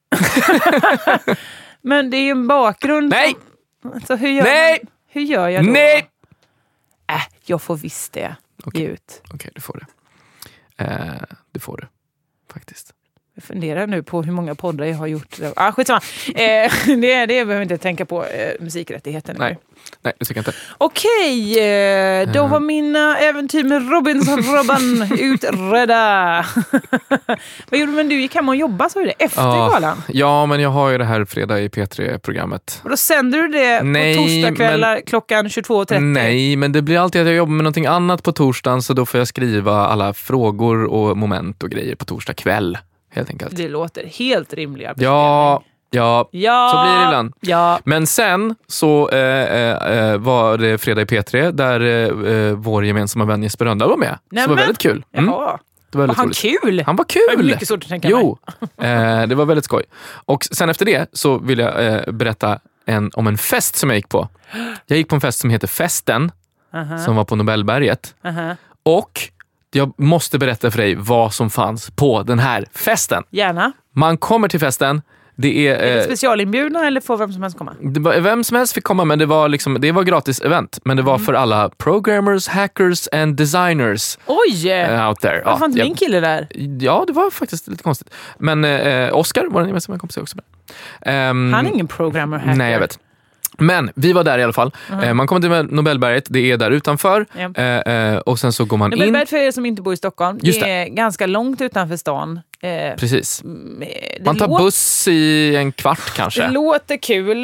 Men det är ju en bakgrund. Nej. Så hur gör jag då? Nej. Jag får visst det. Okej. Ge ut. Okej, du får det. Det får du. Faktiskt. Jag funderar nu på hur många poddar jag har gjort. Skitsamma. Det behöver jag inte tänka på musikrättigheten. Nej, det tycker jag inte. Okej, då var mina äventyr med Robinson-Robban utredda. Vad gjorde du? Gick hem och jobbade, så är det efter galan? Ja, men jag har ju det här fredag i P3-programmet. Och då sänder du det på torsdagskvällar klockan 22.30? Nej, men det blir alltid att jag jobbar med någonting annat på torsdagen, så då får jag skriva alla frågor och moment och grejer på torsdag kväll. Helt enkelt. Det låter helt rimliga. Ja, så blir det ibland. Ja. Men sen så var det fredag i P3 där vår gemensamma vän Jesper Rönndahl var med. Så det var väldigt kul. Jaha. Det var han kul? Han var kul! Det var mycket svårt att tänka mig. Det var väldigt skoj. Och sen efter det så vill jag berätta om en fest som jag gick på. Jag gick på en fest som heter Festen, som var på Nobelberget. Och jag måste berätta för dig vad som fanns på den här festen. Gärna. Man kommer till festen. Det är det specialinbjudna eller får vem som helst komma? Vem som helst fick komma, men det var gratis event. Men det var för alla programmers, hackers and designers. Oj! Out there. Vad fanns min kille där? Ja, det var faktiskt lite konstigt. Men Oscar var den gemensamma kompis också. Han är ingen programmer, hacker. Nej, jag vet. Men vi var där i alla fall. Man kommer till Nobelberget, det är där utanför. Och sen så går man Nobelberget, för er som inte bor i Stockholm, det är ganska långt utanför stan. Precis. Man tar buss i en kvart kanske. Det låter kul.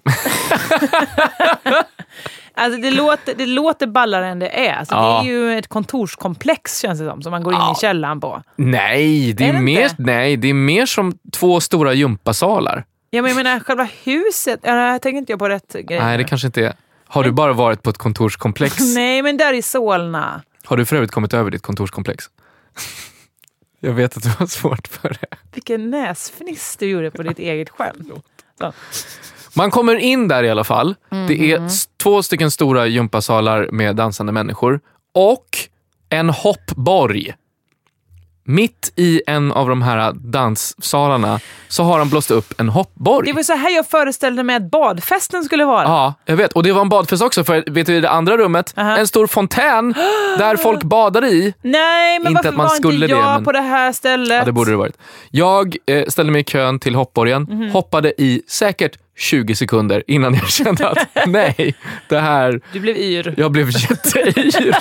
Alltså det låter ballare än det är. Alltså, det är ju ett kontorskomplex, känns det som man går in i källaren på. Nej, det är mer som 2 stora gympasalar. Ja, men jag menar själva huset. Jag tänker inte på rätt grej. Nej, det kanske inte är. Har du bara varit på ett kontorskomplex? Nej, men där i Solna. Har du för övrigt kommit över ditt kontorskomplex? Jag vet att du har svårt för det. Vilken näsfniss du gjorde på ditt eget skämt. Man kommer in där i alla fall. Det är 2 stycken stora gympasalar med dansande människor. Och en hoppborg. Mitt i en av de här danssalarna så har de blåst upp en hoppborg. Det var så här jag föreställde mig att badfesten skulle vara. Ja, jag vet. Och det var en badfest också, för vet du, i det andra rummet, en stor fontän där folk badade i. Nej, men inte varför att man var skulle inte jag men... på det här stället? Ja, det borde det varit. Jag ställde mig i kön till hoppborgen, hoppade i säkert 20 sekunder innan jag kände att nej, det här... Du blev yr. Jag blev jätteyr.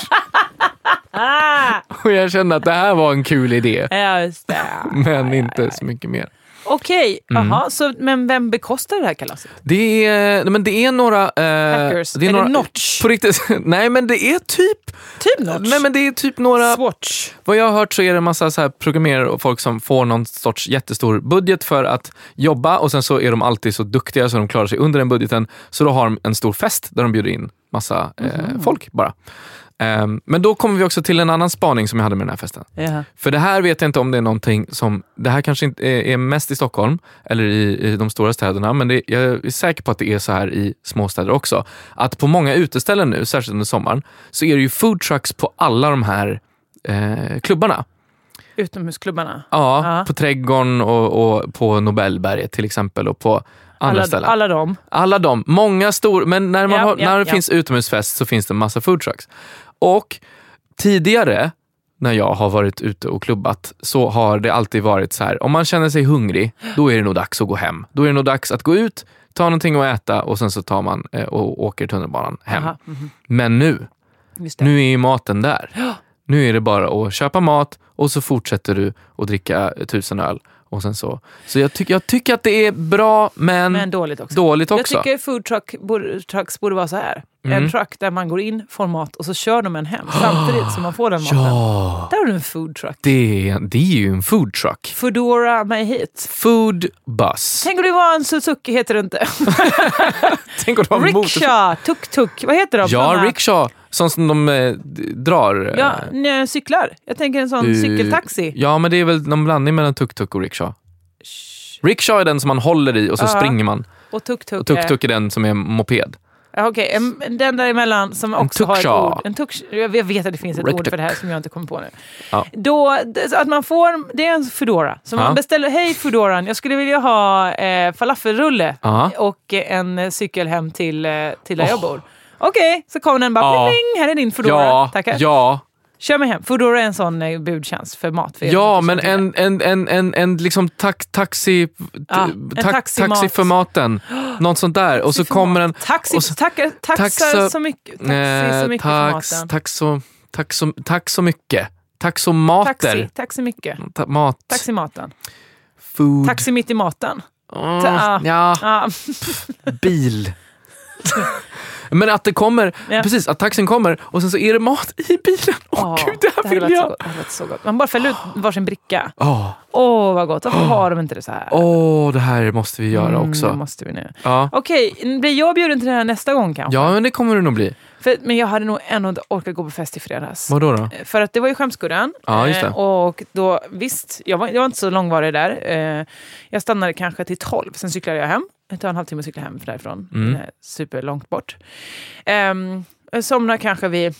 Och jag kände att det här var en kul idé. Ja, just det. Men inte så mycket mer. Okej, men vem bekostar det här kalaset? Det är några... hackers, det är några, Notch? På riktigt, nej, men det är typ Notch? Nej, men det är typ några... Swatch. Vad jag har hört så är det en massa så här programmerare och folk som får någon sorts jättestor budget för att jobba, och sen så är de alltid så duktiga så de klarar sig under den budgeten, så då har de en stor fest där de bjuder in massa folk bara. Men då kommer vi också till en annan spaning som jag hade med den här festen. För det här vet jag inte om det är någonting som, det här kanske inte är mest i Stockholm eller i de stora städerna, men jag är säker på att det är så här i småstäder också. Att på många uteställen nu, särskilt under sommaren, så är det ju food trucks på alla de här klubbarna. Utomhusklubbarna? Ja, på Trädgården och på Nobelberget till exempel och på andra ställen. Alla de. Många stor, men när det finns utomhusfest så finns det en massa food trucks. Och tidigare när jag har varit ute och klubbat så har det alltid varit så här, om man känner sig hungrig, då är det nog dags att gå hem. Då är det nog dags att gå ut, ta någonting att äta och sen så tar man och åker tunnelbanan hem. Men nu är ju maten där. Nu är det bara att köpa mat och så fortsätter du att dricka 1000 öl. Och sen så jag tycker att det är bra men dåligt också. Jag tycker food trucks borde vara så här. En truck där man går in, får mat och så kör de en hem samtidigt som man får den maten. Där är det en food truck. Det är ju en food truck. Foodora mig hit. Food bus. Tänk om det var en Suzuki, heter det inte? Tänk om det var en rickshaw, tuk-tuk, vad heter de? Ja, rickshaw. Sånt som de drar. Ja, cyklar. Jag tänker en sån cykeltaxi. Ja, men det är väl någon blandning mellan tuk-tuk och rickshaw. Rickshaw är den som man håller i och så springer man. Och tuk-tuk är den som är moped. Okej, den däremellan som också har ett ord. Jag vet att det finns ett ord för det här som jag inte kommer på nu. Ja. Då, att man får, det är en Foodora. Så man beställer, hej Foodoran, jag skulle vilja ha falafelrulle och en cykel hem till där jag bor. Okej, så kommer den bara, pling, här är din Foodora. Tackar. Ja. Kör mig hem. Foodora är en sån budtjänst för mat. Ja, men en liksom taxi för maten. Något sånt där. Och så kommer en... Taxar så mycket. Tack så mycket. Taxomater. Tack så mycket. Taximaten. Food. Taxi mitt i maten. Bil. Men att det kommer, precis, att taxin kommer och sen så är det mat i bilen. Gud, det här vill jag. Det så gott. Man bara fäller ut varsin bricka. Vad gott. Varför har de inte det så här? Det här måste vi göra också. Det måste vi nu. Okej, blir jag bjuden till det här nästa gång kanske? Ja, men det kommer det nog bli. Men jag hade nog ändå inte orkat gå på fest i fredags. Vadå då? För att det var ju Skämskudden. Ja, just det. Och då, visst, jag var inte så långvarig där. Jag stannade kanske till 12. Sen cyklade jag hem. Det tar en halvtimme att cykla hem därifrån. Superlångt bort. Jag somnar kanske vid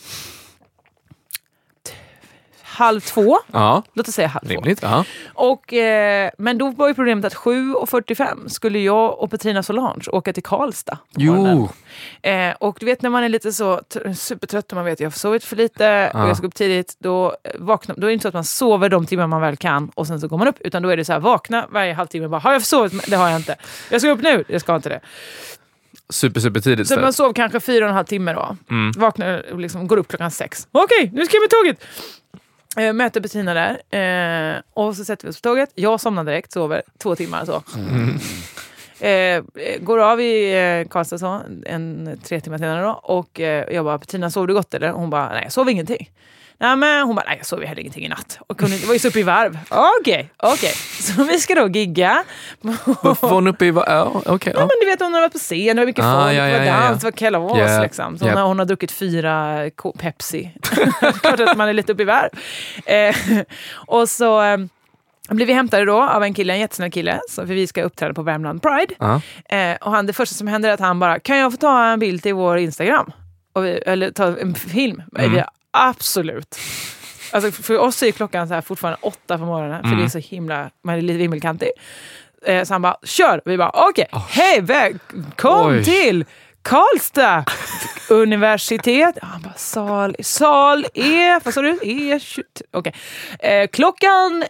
1:30. Låt oss säga 1:30. Rimligt, men då var ju problemet att 7:45 skulle jag och Petrina Solange åka till Karlstad på morgonen. Och du vet när man är lite så supertrött och man vet jag har sovit för lite och jag ska upp tidigt, då är det inte så att man sover de timmar man väl kan och sen så går man upp, utan då är det så här, vakna varje halvtimme bara, har jag sovit? Det har jag inte. Jag ska upp nu, jag ska inte det. Super tidigt. Så man sov kanske 4,5 timmar då. Vaknar och liksom går upp klockan 6. Okej, nu ska jag med tåget. Möter Bettina där. Och så sätter vi oss på tåget. Jag somnar direkt, sover 2 timmar så. Går av i Karlstad så, 3 timmar senare då. Och jag bara, Bettina, sov du gott eller? Och hon bara, nej, jag sov ingenting. Nej, men hon bara, nej, jag sov heller ingenting i natt. Och det var ju så uppe i varv. Okej. Så vi ska då gigga. Varför var hon uppe i varv? Okay, men du vet, hon har varit på scen, det var mycket folk, det var dans, det var kalas liksom. Så hon har druckit 4 Pepsi. Klart att man är lite uppe i varv. Och så blev vi hämtade då av en jättesnäll kille, för vi ska uppträda på Värmland Pride. Och det första som händer är att han bara, kan jag få ta en bild till vår Instagram? Eller ta en film? Absolut. Alltså för oss är klockan så här fortfarande 8 på morgonen, för det är så himla, man är lite vimmelkantig. Så han bara, kör! Vi bara, okej, hej, kom till Karlstad universitet. Han bara, sal E, vad sa du? E20. Okej. Klockan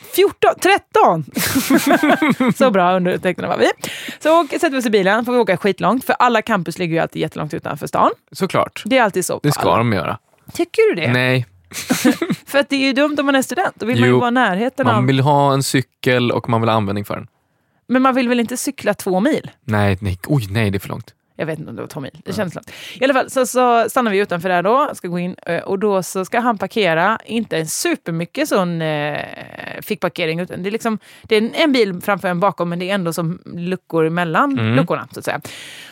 13. Så bra undertecknarna var vi. Så sätter vi oss i bilen, får vi åka skitlångt, för alla campus ligger ju alltid jättelångt utanför stan. Såklart. Det är alltid så. Det ska de göra. Tycker du det? Nej. För att det är ju dumt om man är student. Då vill man ju vara närheten man vill ha en cykel och man vill ha användning för den. Men man vill väl inte cykla 2 mil? Nej, det är för långt. Jag vet inte om det var 2 mil. Det känns långt. I alla fall så stannar vi utanför där då. Ska gå in och då så ska han parkera. Inte en supermycket sån fickparkering. Utan det är liksom, det är en bil framför en bakom, men det är ändå som luckor mellan luckorna så att säga.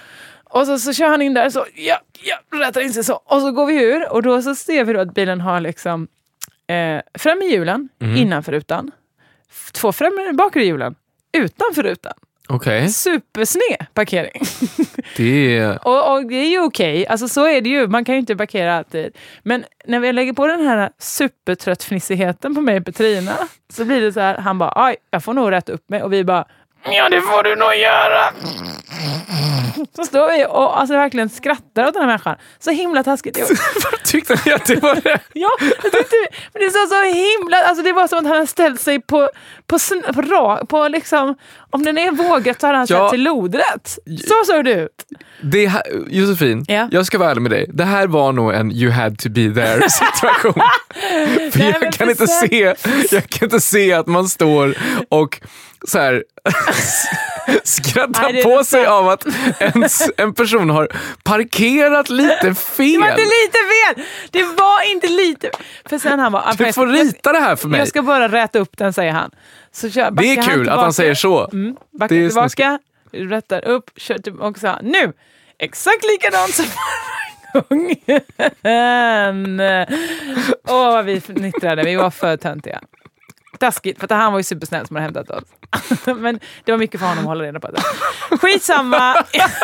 Och så kör han in där så, rättar in sig så. Och så går vi ur och då så ser vi då att bilen har liksom fram i hjulen, innanför rutan. 2 fram bakre hjulen, utanför rutan. Okay. Supersned parkering. Det och det är ju okej. Alltså så är det ju. Man kan ju inte parkera alltid. Men när vi lägger på den här supertröttfnissigheten på mig och Petrina så blir det så här, han bara, aj, jag får nog rätt upp mig. Och vi bara, ja det får du nog göra. Så står vi och alltså verkligen skrattar åt den här människan. Så himla taskigt. Vad tyckte ni att det var det? Ja, jag tyckte, men det är så himla, alltså det var som att han ställt sig på liksom, om den är vågat så har han sett till lodrätt. Så såg det ut. Det här, Josefin, jag ska vara ärlig med dig. Det här var nog en you had to be there situation. För Nej, jag kan inte se att man står och så här skrattar på sig av att en person har parkerat lite fel. Det var inte lite fel. Det var inte lite. För sen han var, du får rita det här för mig. Jag ska bara rätta upp den, säger han. Så det är kul att han säger så. Backa tillbaka, rättar upp, kör tillbaka och sa nu. Exakt likadant som förra gången. Åh, vi fnittrade. Vi var för töntiga. Taskigt, för att han var ju supersnäll som hade hämtat oss. Men det var mycket för honom att hålla reda på det. Skitsamma.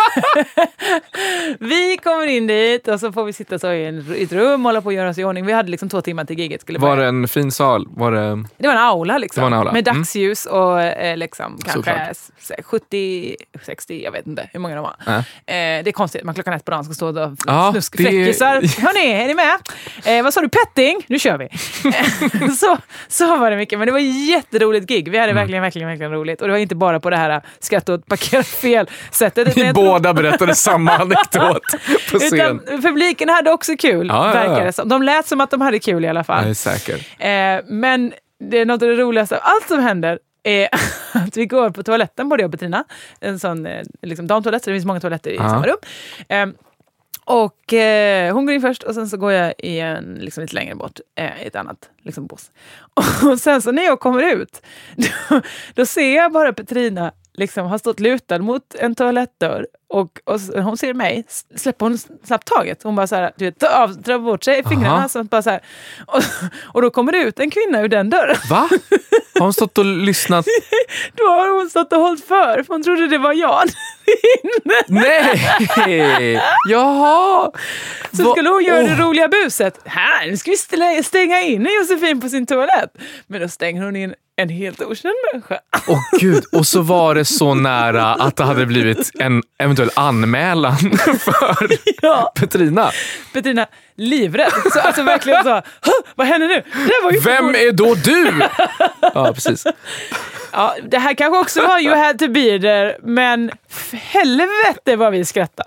Vi kommer in dit och så får vi sitta så i ett rum och hålla på att göra oss i ordning. Vi hade liksom 2 timmar till giget skulle börja. Var det en fin sal? Det var en aula liksom. Det var en aula. Med dagsljus och liksom kanske 70, 60, jag vet inte hur många de var. Det är konstigt, man klockan 1 på dagen ska stå och snuskfläckisar. Hörrni, är ni med? Vad sa du? Petting? Nu kör vi. så var det mycket, men det var jätteroligt gig. Vi hade verkligen roligt. Och det var inte bara på det här skratt och parkera fel sättet. Vi båda berättade samma anekdot på scen. Utan publiken hade också kul, verkar det som. De lät som att de hade kul i alla fall. Jag är säker. Men det är något av det roligaste av allt som händer är att vi går på toaletten, både jag och Petrina. En sån liksom, damtoalett, så det finns många toaletter i samma rum. Och hon går in först och sen så går jag i en liksom lite längre bort i ett annat liksom bås. Och sen så när jag kommer ut då ser jag bara Petrina liksom har stått lutad mot en toalettdörr och hon ser mig, släpper hon snabbt taget. Hon bara så här, du vet, drar bort sig fingrarna så bara så här. Och då kommer det ut en kvinna ur den dörren. Va? Har hon stått och lyssnat? Då har hon stått och hållit för hon trodde det var jag. Nej! Jaha! Så skulle hon göra det roliga buset. Här, nu ska vi stänga in Josefin på sin toalett. Men då stänger hon in en helt okänd människa. Åh gud, och så var det så nära att det hade blivit en eventuell anmälan för Petrina. Petrina, livrädd. Så, alltså verkligen så, vad händer nu? Det var ju vem är då du? Ja, precis. Ja, det här kanske också var you had to be there, men helvete vad vi skrattade.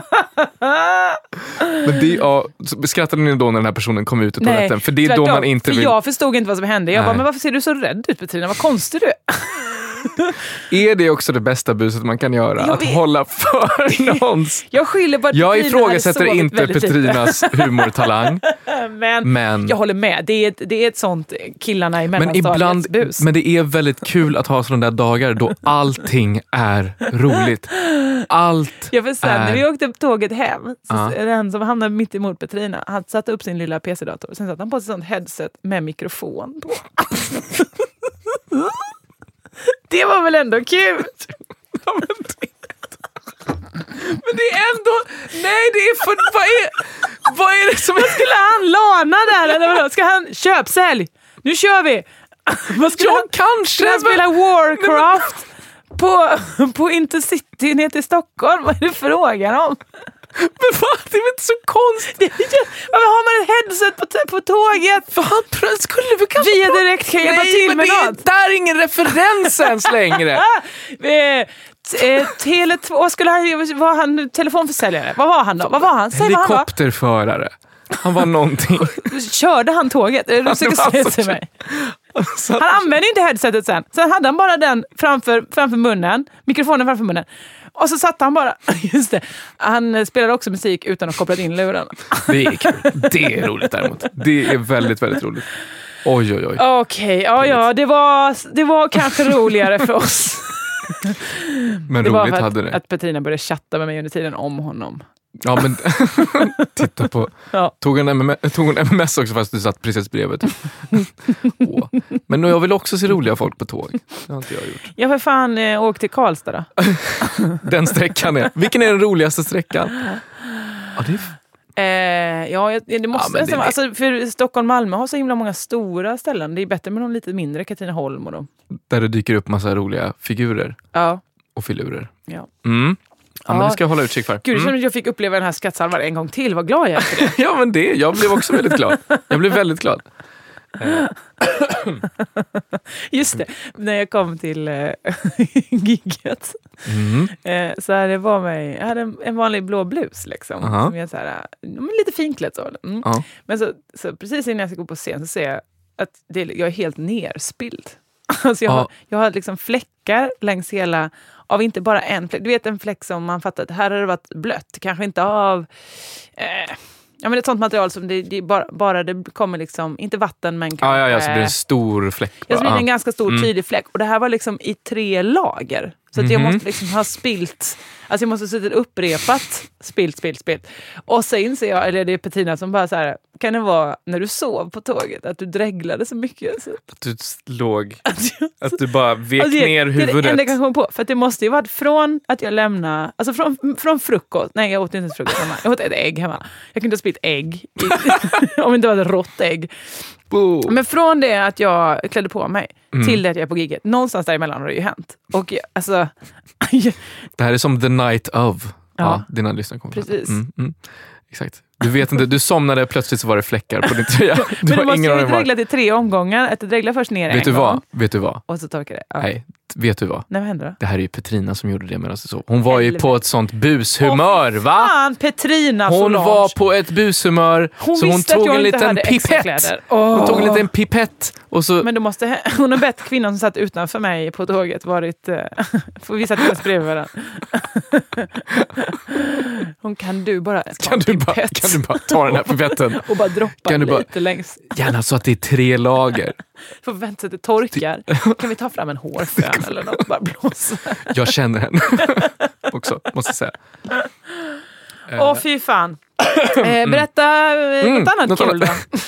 Men skrattade ni då när den här personen kom ut ur toaletten? Nej, för det är då man inte vill... jag förstod inte vad som hände. Jag bara, men varför ser du så rädd ut, Petrina? Vad konstig du är. Är det också det bästa buset man kan göra? Att hålla för någons... Jag skyller på att jag ifrågasätter inte Petrinas humortalang. men jag håller med. Det är ett sånt killarna i mellanstadiets bus. Men det är väldigt kul att ha sådana där dagar då allting är roligt. Allt jag får säga, när vi åkte på tåget hem så den som hamnade mitt emot Petrina, han satte upp sin lilla PC-dator. Sen satte han på sig sånt headset med mikrofon på. Det var väl ändå kul? Men det är ändå... Nej, det är för... Vad är det som... Vad skulle han lana där? Eller vadå? Ska han köpsälj? Nu kör vi! Vad skulle han kanske spela Warcraft på Intercity ner till Stockholm? Vad är det frågan om? Men vad? Det är inte så konstigt. Varför har man ett headset på tåget? Fan, skulle vi kanske... Via direkt kan hjälpa till med något. Det är ingen referens ens längre. Tele2, var han telefonförsäljare? Vad var han då? Vad var han? Säg helikopterförare. Han var någonting. Körde han tåget? Du försöker säga till mig. Han använde inte headsetet sen. Sen hade han bara den framför munnen. Mikrofonen framför munnen. Och så satt han bara, just det, han spelade också musik utan att koppla in lurarna. Det är kul. Det är roligt däremot. Det är väldigt, väldigt roligt. Oj. Okej, ja, det var kanske roligare för oss. Men det var roligt för hade det. Att Petrina började chatta med mig under tiden om honom. Ja, men titta på. Ja. Tog hon MMS också fast du satt precis bredvid. Men jag vill också se roliga folk på tåg. Det har inte jag gjort. Jag för fan åkt till Karlstad då. Den sträckan är. Vilken är den roligaste sträckan? Ja, det det måste nästan vara. Alltså, för Stockholm-Malmö har så himla många stora ställen. Det är bättre med någon lite mindre, Katrineholm och dem. Där det dyker upp massa roliga figurer. Ja. Och filurer. Ja. Ja, men det ska jag hålla utkik för. Gud, jag fick uppleva den här skattsalvan en gång till. Vad glad jag är för det. Ja, men jag blev också väldigt glad. Jag blev väldigt glad. Just det, när jag kom till gigget så här, det var mig, jag hade en vanlig blå blus liksom, som jag så här, lite finklädd så. Men så precis innan jag ska gå på scen så ser jag att jag är helt nerspilld. Alltså jag har liksom fläckar längs hela, av inte bara en fläck. Du vet en fläck som man fattar att här har det varit blött. Kanske inte av men ett sånt material som det bara det kommer liksom, inte vatten men kanske. Ja, så blir det en stor fläck. Ja, så blir det en ganska stor tydlig fläck. Och det här var liksom i 3 lager. Så att jag måste liksom ha spilt, alltså jag måste suttit upprepat, spilt. Och sen inser jag, eller det är Petrina som bara så här, kan det vara när du sov på tåget att du dreglade så mycket? Så. Att du låg, att du bara vek ner huvudet. Det är det enda jag kan komma på, för att det måste ju varit från att jag lämnade, alltså från frukost, nej jag åt inte frukost hemma, jag åt ett ägg hemma. Jag kunde ha spilt ägg, om det inte var ett rått ägg. Men från det att jag klädde på mig till det att jag är på giget, någonstans däremellan har det ju hänt. Och alltså det här är som the night of. Ja, dina lyssnare kommer. Precis. Exakt. Du vet inte, du somnade, plötsligt så var det fläckar på din tröja. Men du måste ju dregla till 3 omgångar. Att du dreglar först ner en gång. Vet du vad? Och så torkar det. Ja. Nej, vet du vad? Nej, vad händer då? Det här är ju Petrina som gjorde det medan du sov. Hon var ju på ett sånt bushumör, va? Fan, Petrina Hon Solange. var på ett bushumör. Så hon tog en liten pipett. Hon tog en liten pipett. Och så... Men då måste hon har bett kvinnan som satt utanför mig på tåget varit... För vi satt inte bredvid varandra. Hon kan du bara ta den här pipetten och bara droppa lite längst. Gärna så att det är 3 lager. Får vänta så att det torkar. Kan vi ta fram en hårfön eller något? Bara blåsa. Jag känner henne också, måste säga. Fy fan. Berätta något annat kul då.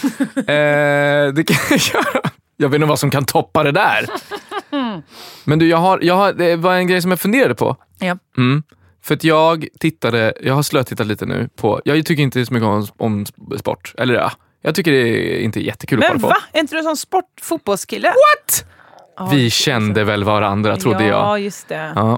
Det kan jag göra. Jag vet inte vad som kan toppa det där. Men du, det var en grej som jag funderade på. Ja. För att jag har slötittat lite nu på, jag tycker inte så mycket om sport. Eller ja, jag tycker det är inte jättekul att kolla på. Men va? Är inte du en sån fotbollskille? What? Vi kände väl varandra, trodde jag. Ja, just det. Ja.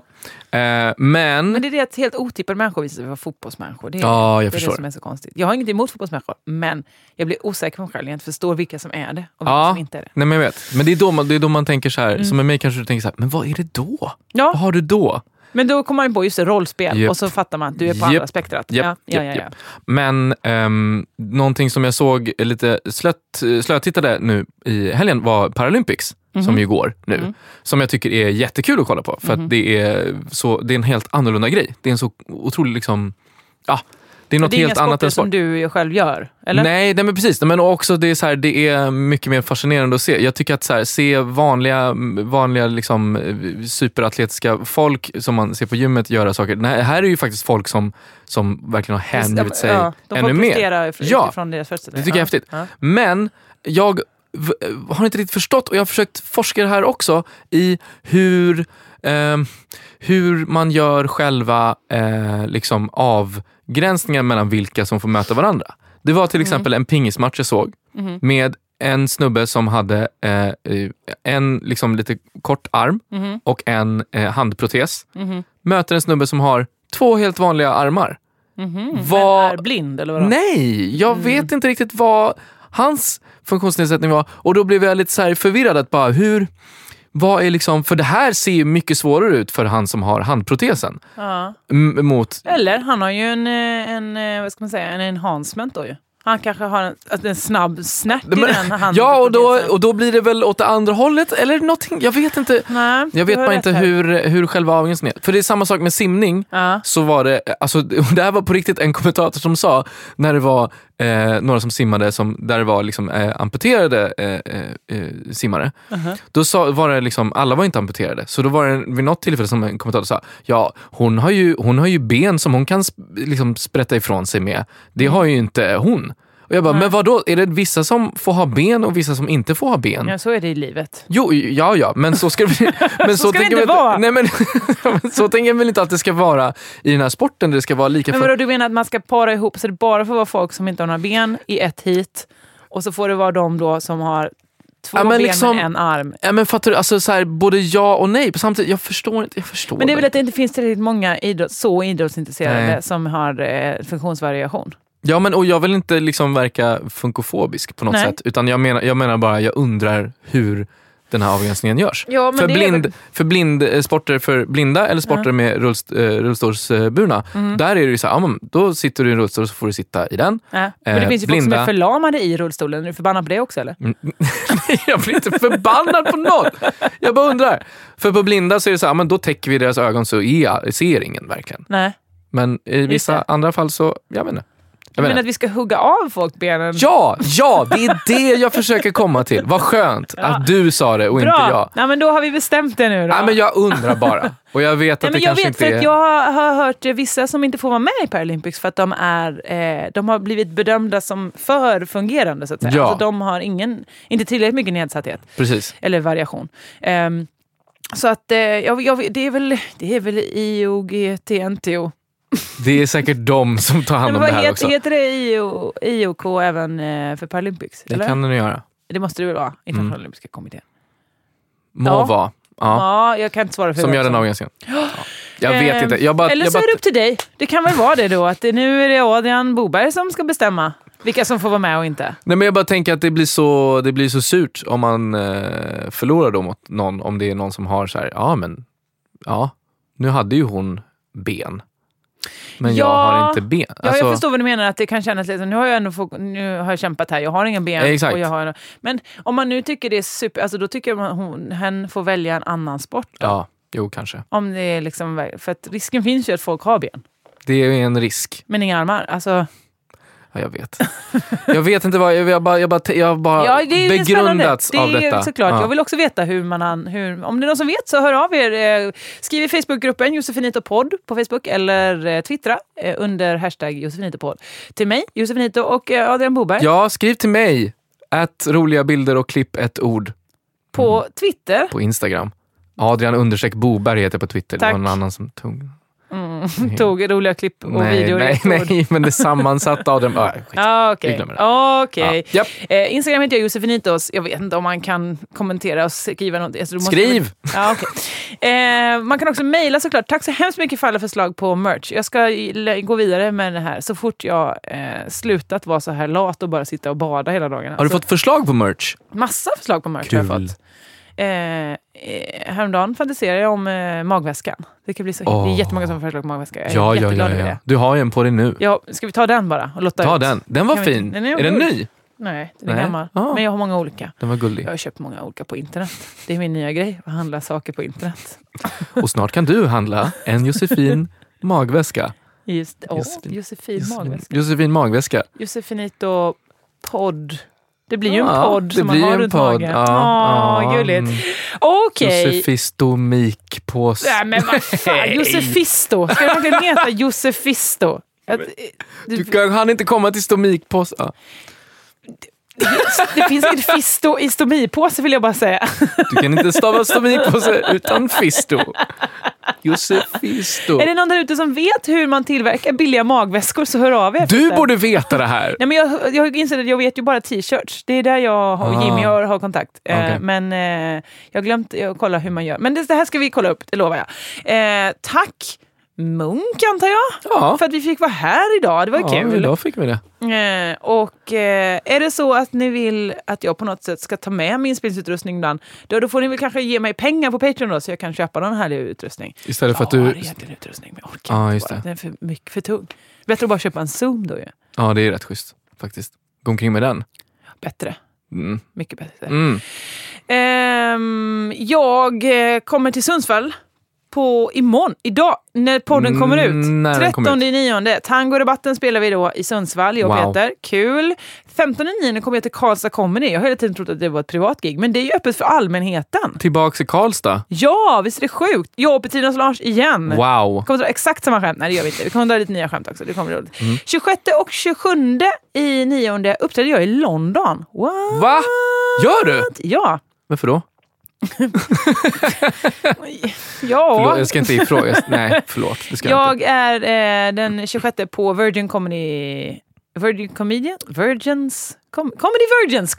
Men det är det att helt otippade människor visar sig vara fotbollsmänniskor. Det är, jag det förstår. Det som är så konstigt. Jag har inget emot fotbollsmänniskor, men jag blir osäker på mig själv. Jag inte förstår vilka som är det och vilka som inte är det. Nej, men jag vet. Men det är då man tänker så här, som med mig kanske du tänker så här, men vad är det då? Ja. Vad har du då? Men då kommer man på just det, rollspel och så fattar man att du är på andra spektrat. Ja. Men någonting som jag såg lite slötittade nu i helgen var Paralympics, som ju går nu. Som jag tycker är jättekul att kolla på. För att det är en helt annorlunda grej. Det är en så otroligt liksom... Det är något helt annat än sport. Som du själv gör, eller? Nej, men precis. Men också det är så här, det är mycket mer fascinerande att se. Jag tycker att så här, se vanliga liksom superatletiska folk som man ser på gymmet göra saker. Nej, här är ju faktiskt folk som verkligen har hängivit sig ännu mer. Utifrån deras förutsättningar. Det tycker jag är häftigt. Ja. Men jag har inte riktigt förstått, och jag har försökt forska det här också i hur man gör själva liksom avgränsningar mellan vilka som får möta varandra. Det var till exempel en pingismatch jag såg med en snubbe som hade en liksom lite kort arm och en handprotes. Möter en snubbe som har 2 helt vanliga armar. Men är blind eller vad? Nej, jag vet inte riktigt vad hans funktionsnedsättning var. Och då blev jag lite så här förvirrad att bara vad är liksom, för det här ser ju mycket svårare ut för han som har handprotesen. Ja. Eller han har ju en vad ska man säga, en enhancement då ju. Han kanske har en snabb snärt i den handen. Ja, och då blir det väl åt det andra hållet eller någonting. Jag vet inte. Nej, jag vet bara inte hur själva avgränsningen är. För det är samma sak med simning. Så var det, alltså det här var på riktigt en kommentator som sa när det var några som simmade där det var liksom, amputerade simmare. Då var det liksom, alla var inte amputerade. Så då var det vid något tillfälle som en kommentator sa, ja, hon har ju ben som hon kan liksom sprätta ifrån sig med. Det har ju inte hon. Och jag bara, men vadå? Är det vissa som får ha ben och vissa som inte får ha ben? Ja, så är det i livet. Jo, ja, men så ska det men så ska det inte vara. Nej, men så tänker jag väl inte att det ska vara i den här sporten. Det ska vara lika. Men vadå, du menar att man ska para ihop så det bara får vara folk som inte har några ben i ett hit och så får det vara de då som har 2 ben liksom, med en arm. Ja, men fattar du, alltså så här, både ja och nej på samtidigt. Jag förstår. Men det är väl att det inte finns tillräckligt många idrottsintresserade som har funktionsvariation. Ja, men och jag vill inte liksom verka funkofobisk på något sätt, utan jag menar bara, jag undrar hur den här avgränsningen görs. Ja, men för blindsporter för blinda eller sporter med rullstolsburna, där är det ju så här, då sitter du i en rullstol så får du sitta i den. Men det finns ju folk som är förlamade i rullstolen. Är du förbannad på det också, eller? Nej, jag blir inte förbannad på något. Jag bara undrar. För på blinda så är det så här, då täcker vi deras ögon så ser ingen verkligen. Nej. Men i vissa andra fall så, jag vet inte. Jag menar att vi ska hugga av folk benen. Ja, det är det jag försöker komma till. Vad skönt att du sa det och inte jag. Nej, men då har vi bestämt det nu då. Nej, men jag undrar bara. Och jag vet att det kanske inte är... För att jag har hört vissa som inte får vara med i Paralympics för att de har blivit bedömda som för fungerande, så att säga. Ja. Alltså, de har inte tillräckligt mycket nedsatthet. Precis. Eller variation. Så att det är väl IOGT-NTO. Det är säkert de som tar hand om det här också. Heter det IOK även för Paralympics? Det kan det göra. Det måste det väl vara, internationella olympiska kommittén. Må vara. Ja, jag kan inte svara för som det. Som gör den avgränsningen. Ja. Jag vet inte. Eller så är det upp till dig. Det kan väl vara det då, att nu är det Adrian Boberg som ska bestämma vilka som får vara med och inte. Nej, men jag bara tänker att det blir så surt om man förlorar då mot någon, om det är någon som har så här, nu hade ju hon ben. Men jag har inte ben. Alltså, jag förstår vad du menar, att det kan kännas lite, nu har jag kämpat här, jag har ingen ben. Exakt. Och men om man nu tycker det är super, alltså då tycker man hen får välja en annan sport då. Ja, jo kanske. Om det är liksom, för att risken finns ju att folk har ben. Det är en risk. Men inga armar, alltså. Ja, jag vet. Jag vet inte vad, jag har bara begrundats av detta. Det är såklart. Ja. Jag vill också veta om det är någon som vet så hör av er. Skriv i Facebookgruppen Josefinito-podd på Facebook eller twittra under hashtag Josefinito-podd. Till mig, Josefinito och Adrian Boberg. Ja, skriv till mig. @roliga bilder och klipp ett ord. På Twitter. På Instagram. Adrian_Boberg heter på Twitter. Tack. Det var någon annan som tog roliga klipp och videor. Nej, men det sammansatta av dem. Okej. Instagram heter jag Josefinitos. Jag vet inte om man kan kommentera och skriva något. Alltså, skriv! Man kan också mejla såklart. Tack så hemskt mycket för alla förslag på merch. Jag ska gå vidare med det här så fort jag slutat vara så här lat och bara sitta och bada hela dagen. Har du fått förslag på merch? Massa förslag på merch har jag fått. Häromdagen fantiserade jag om magväskan. Det kan bli så. Det är jättemånga som föreslår magväska. Jag är jätteglad över det. Du har ju en på dig nu. Ja, ska vi ta den bara och låta ta ut? den. Den var fin. Är den ny? Nej, den är gammal. Men jag har många olika. Den var gullig. Jag har köpt många olika på internet. Det är min nya grej, att handla saker på internet. Och snart kan du handla en Josefin magväska. Josefin magväska. Josefinito podd. Det blir ju en podd som man har runt magen. Gulligt. Okej. Josefistomikpåse. Nej, men vad fan. Josefisto. Ska det verkligen heta Josefisto? Du kan inte komma till stomikpåse. Det finns inget fisto i stomipåse, vill jag bara säga. Du kan inte stava stomipåse utan fisto. Josefisto. Är det någon där ute som vet hur man tillverkar billiga magväskor, så hör av er. Du borde veta det här. Nej, men jag inser att jag vet ju bara t-shirts. Det är där jag och Jimmy har kontakt. Okay. Men jag har glömt att kolla hur man gör. Men det här ska vi kolla upp, det lovar jag. Tack Munk, antar jag, för att vi fick vara här idag. Det var kul. Ja, idag fick vi det. Och är det så att ni vill att jag på något sätt ska ta med min inspelningsutrustning ibland, då får ni väl kanske ge mig pengar på Patreon då, så jag kan köpa någon härlig utrustning. Istället för att du... Jag har egentligen utrustning, men jag orkar inte bara. Den är för mycket, för tung. Bättre att bara köpa en Zoom då ju. Ja, det är rätt schysst faktiskt. Gå omkring med den. Bättre. Mycket bättre. Jag kommer till Sundsvall idag när podden kommer ut. 13/9. Tango-rabatten spelar vi då i Sundsvall, jag och Peter. Kul. 15/9 kommer jag till Karlstad Comedy. Jag har hela tiden trott att det var ett privat gig, men det är ju öppet för allmänheten. Tillbaks i Karlstad? Ja, visst är det sjukt. Jag och Bettina Solange igen. Wow. Kommer dra exakt samma skämt. Nej, det gör vi inte. Vi kommer dra lite nya skämt också. Det kommer roligt. 26 och 27/9 uppträder jag i London. What? Va? Gör du? Ja. Varför då? Ja. Förlåt, jag ska inte ifråga. Nej, förlåt. Det ska jag inte. är den 26 på Virgin Comedy... Virgin Comedian? Virgins? Comedy Virgins!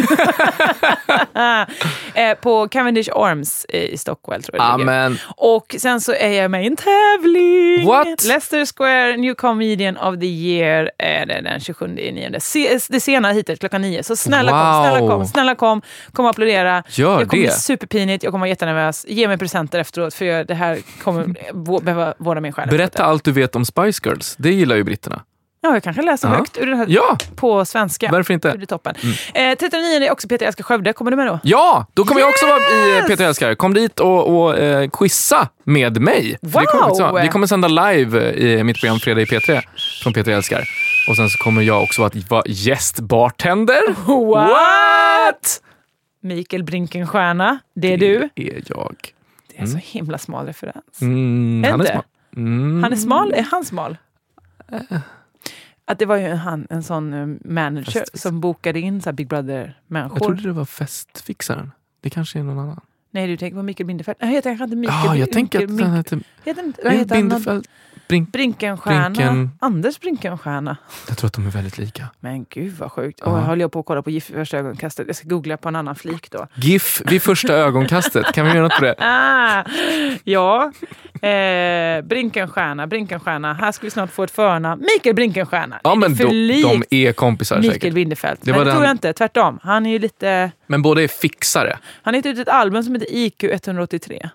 På Cavendish Arms i Stockwell, tror jag. Amen. Och sen så är jag med i en tävling. What? Leicester Square New Comedian of the Year är det den 27/9. Det senare hittills klockan 9. Så snälla kom och applådera. Gör jag kommer bli det. superpinigt, jag kommer vara jättenervös. Ge mig presenter efteråt, för det här kommer behöva vårda min själ. Berätta allt du vet om Spice Girls. Det gillar ju britterna. Ja, jag kanske läser högt ur det här på svenska. Varför inte? Det blir toppen. 39 är också Peter Älskar Skövde. Kommer du med då? Ja, då kommer jag också vara i Peter Älskar. Kom dit och quizza med mig. Wow! Vi kommer sända live i mitt program Fredag i P3 från Peter Älskar. Och sen så kommer jag också vara gästbartender. What? Mikael Brinkenstierna, det är du. Det är jag. Det är så himla smal referens. Han är smal. Han är smal? Är han smal? Att det var ju en sån manager som bokade in så här Big Brother-människor. Jag trodde det var festfixaren. Det kanske är någon annan. Nej, du tänker på Mikael Bindefeld. Jag tänker inte Mikael. Ja, jag tänker att han heter Bindefeld. Brinkenstierna. Anders Brinkenstierna. Jag tror att de är väldigt lika. Men gud vad sjukt. Och jag håller på att kolla på GIF vid första ögonkastet. Jag ska googla på en annan flik då. GIF vid första ögonkastet. Kan vi göra något på det? Ja. Brinkenstierna. Här ska vi snart få ett förnamn. Mikael Brinkenstierna. Ja, men de är kompisar Mikael säkert. Bindefeld. Men det tror jag inte. Tvärtom. Han är ju lite... Men båda är fixare. Han har gett ut ett album som heter IQ 183.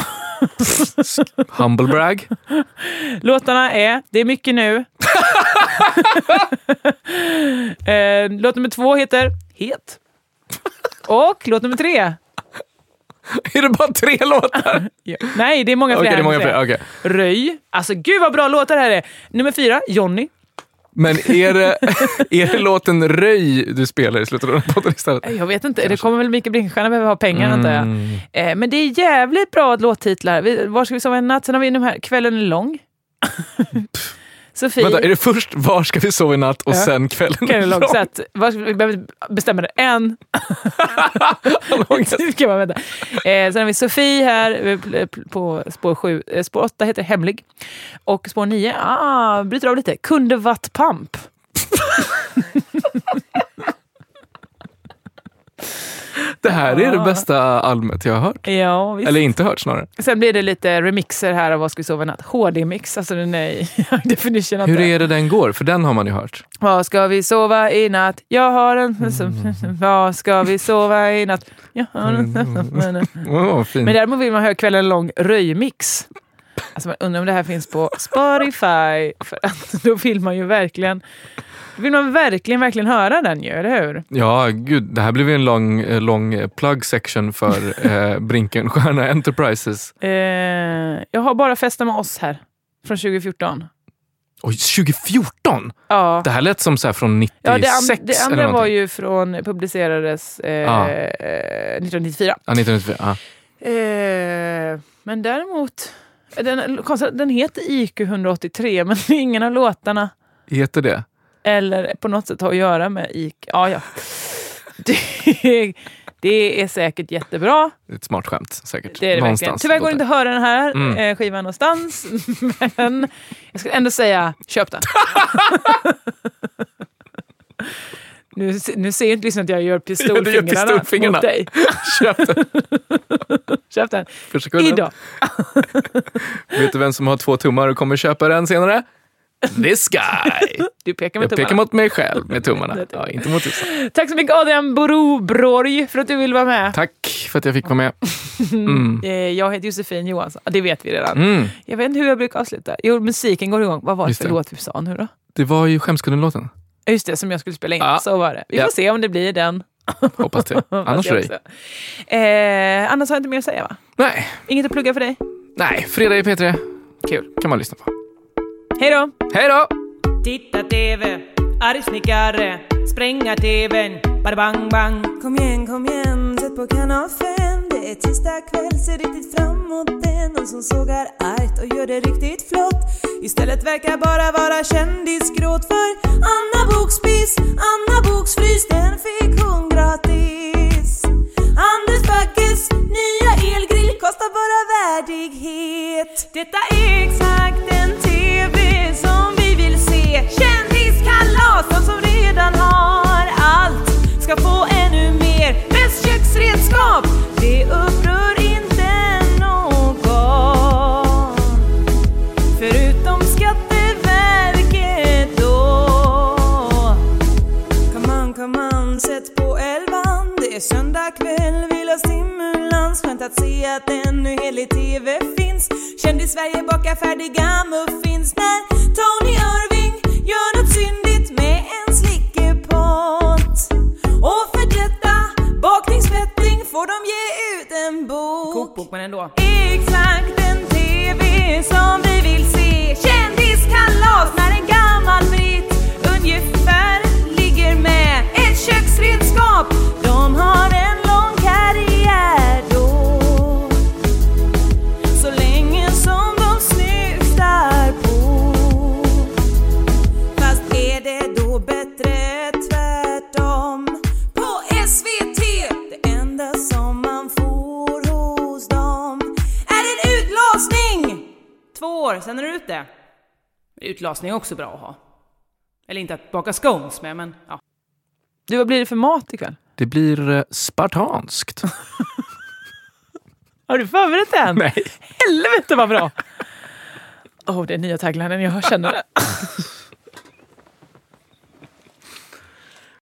Humble brag. Låtarna är Det är mycket nu. Låt nummer 2 heter Het. Och låt nummer 3. Är det bara 3 låtar? Ja. Nej, det är många fler. Okay, det är många fler. Okay. Röj. Alltså gud vad bra låtar det här är. Nummer 4, Johnny. Men är det låten Röj du spelar i slutet av den podden istället? Jag vet inte. Det kommer väl Mikael Brinkenstierna behöva ha pengar, antar jag. Men det är jävligt bra låttitlar. Var ska vi sova en natt? Sen har vi de här Kvällen är lång. Sofie. Vänta, är det först Var ska vi sova i natt och sen Kvällen är lång? Så att, vi behöver bestämma det. En. Kan man vänta. Sen har vi Sofie här på spår 7. Spår 8 heter Hemlig. Och spår 9, bryter av lite. Kunde vatt pump. Det här är det bästa albumet jag har hört. Ja, visst. Eller inte hört snarare. Sen blir det lite remixer här av Vad ska vi sova i natt. HD-mix, alltså den är definition. Hur är det den går? För den har man ju hört. Vad ska vi sova i natt? Jag har en... Vad ska vi sova i natt? Jag har en... Fin. Men däremot vill man höra Kvällen lång röjmix. Alltså man undrar om det här finns på Spotify. För att då vill man ju verkligen... Vill man verkligen höra den ju, eller hur? Ja, gud. Det här blev ju en lång plug section för Brinkenstierna Enterprises. Jag har bara Festa med oss här. Från 2014. Oj, 2014? Ja. Det här lät som så här från 96. Ja, det andra var ju publicerades 1994. Ja, 1994, ja. Men däremot... Den heter IQ 183, men ingen av låtarna... Heter det? Eller på något sätt har att göra med IQ. Ja. Det är säkert jättebra. Det är ett smart skämt, säkert. Det är det verkligen. Tyvärr går det inte att höra den här skivan någonstans. Men jag ska ändå säga, köp den. Nu ser inte liksom att jag gör pistolfingrarna mot dig. Köp den. Köp den. Idag. Vet du vem som har 2 tummar och kommer köpa den senare? This guy. Du pekar med jag pekar mot mig själv med tummarna. Ja, inte mot tusan. Tack så mycket Adrian Broborg för att du vill vara med. Tack för att jag fick vara med. Jag heter Josefin Johansson. Det vet vi redan. Jag vet inte hur jag brukar avsluta. Jo, musiken går igång. Vad var det för låt vi sa nu då? Det var ju Skämskudden-låten. Just det, som jag skulle spela in. Så var det. Vi får se om det blir den. Hoppas det. Annars är det. Annars har jag inte mer att säga, va? Nej. Inget att plugga för dig? Nej, fredag i P3. Kul. Kan man lyssna på. Hej då! Hej då! Titta TV, argsnickare, spränga TVn, bada bang bang. Kom igen, sätt på kanal 5. Det är tisdag kväll, ser riktigt framåt. Det är någon som sågar argt och gör det riktigt flott. Istället verkar bara vara kändisgråt. För Anna Boksfrys, den fick hon gratis. Anders Bagges nya elgrill kostar bara värdighet. Detta är exakt den TV som vi vill se. Kändiskalas, de som redan har allt ska få ännu mer. Bäst köksredskap, det upprör inte någon. Förutom Skatteverket då. Come on, sätt på 11. Det är söndag kväll, vill ha stimulans. Skönt att se att ännu helig TV finns. Kändis-Sverige bakar färdiga muffins. När Tony Irving gör något syndigt med en slickepott. Och för detta bakningsfetting får de ge ut en bok. Kokbok, men ändå. Exakt en TV som vi vill se. Kändiskalas när en gammal britt ungefär ligger med ett köksredskap. De har en lång karriär då. Så länge som de snustar på. Fast är det då bättre tvärtom? På SVT, det enda som man får hos dem är en utlasning. 2 år, sen är det ute. Utlasning är också bra att ha. Eller inte att baka scones med, men ja. Du, vad blir det för mat ikväll? Det blir spartanskt. Har du förberett den? Nej. Helvete vad bra! Det är nya taglinen, jag känner det.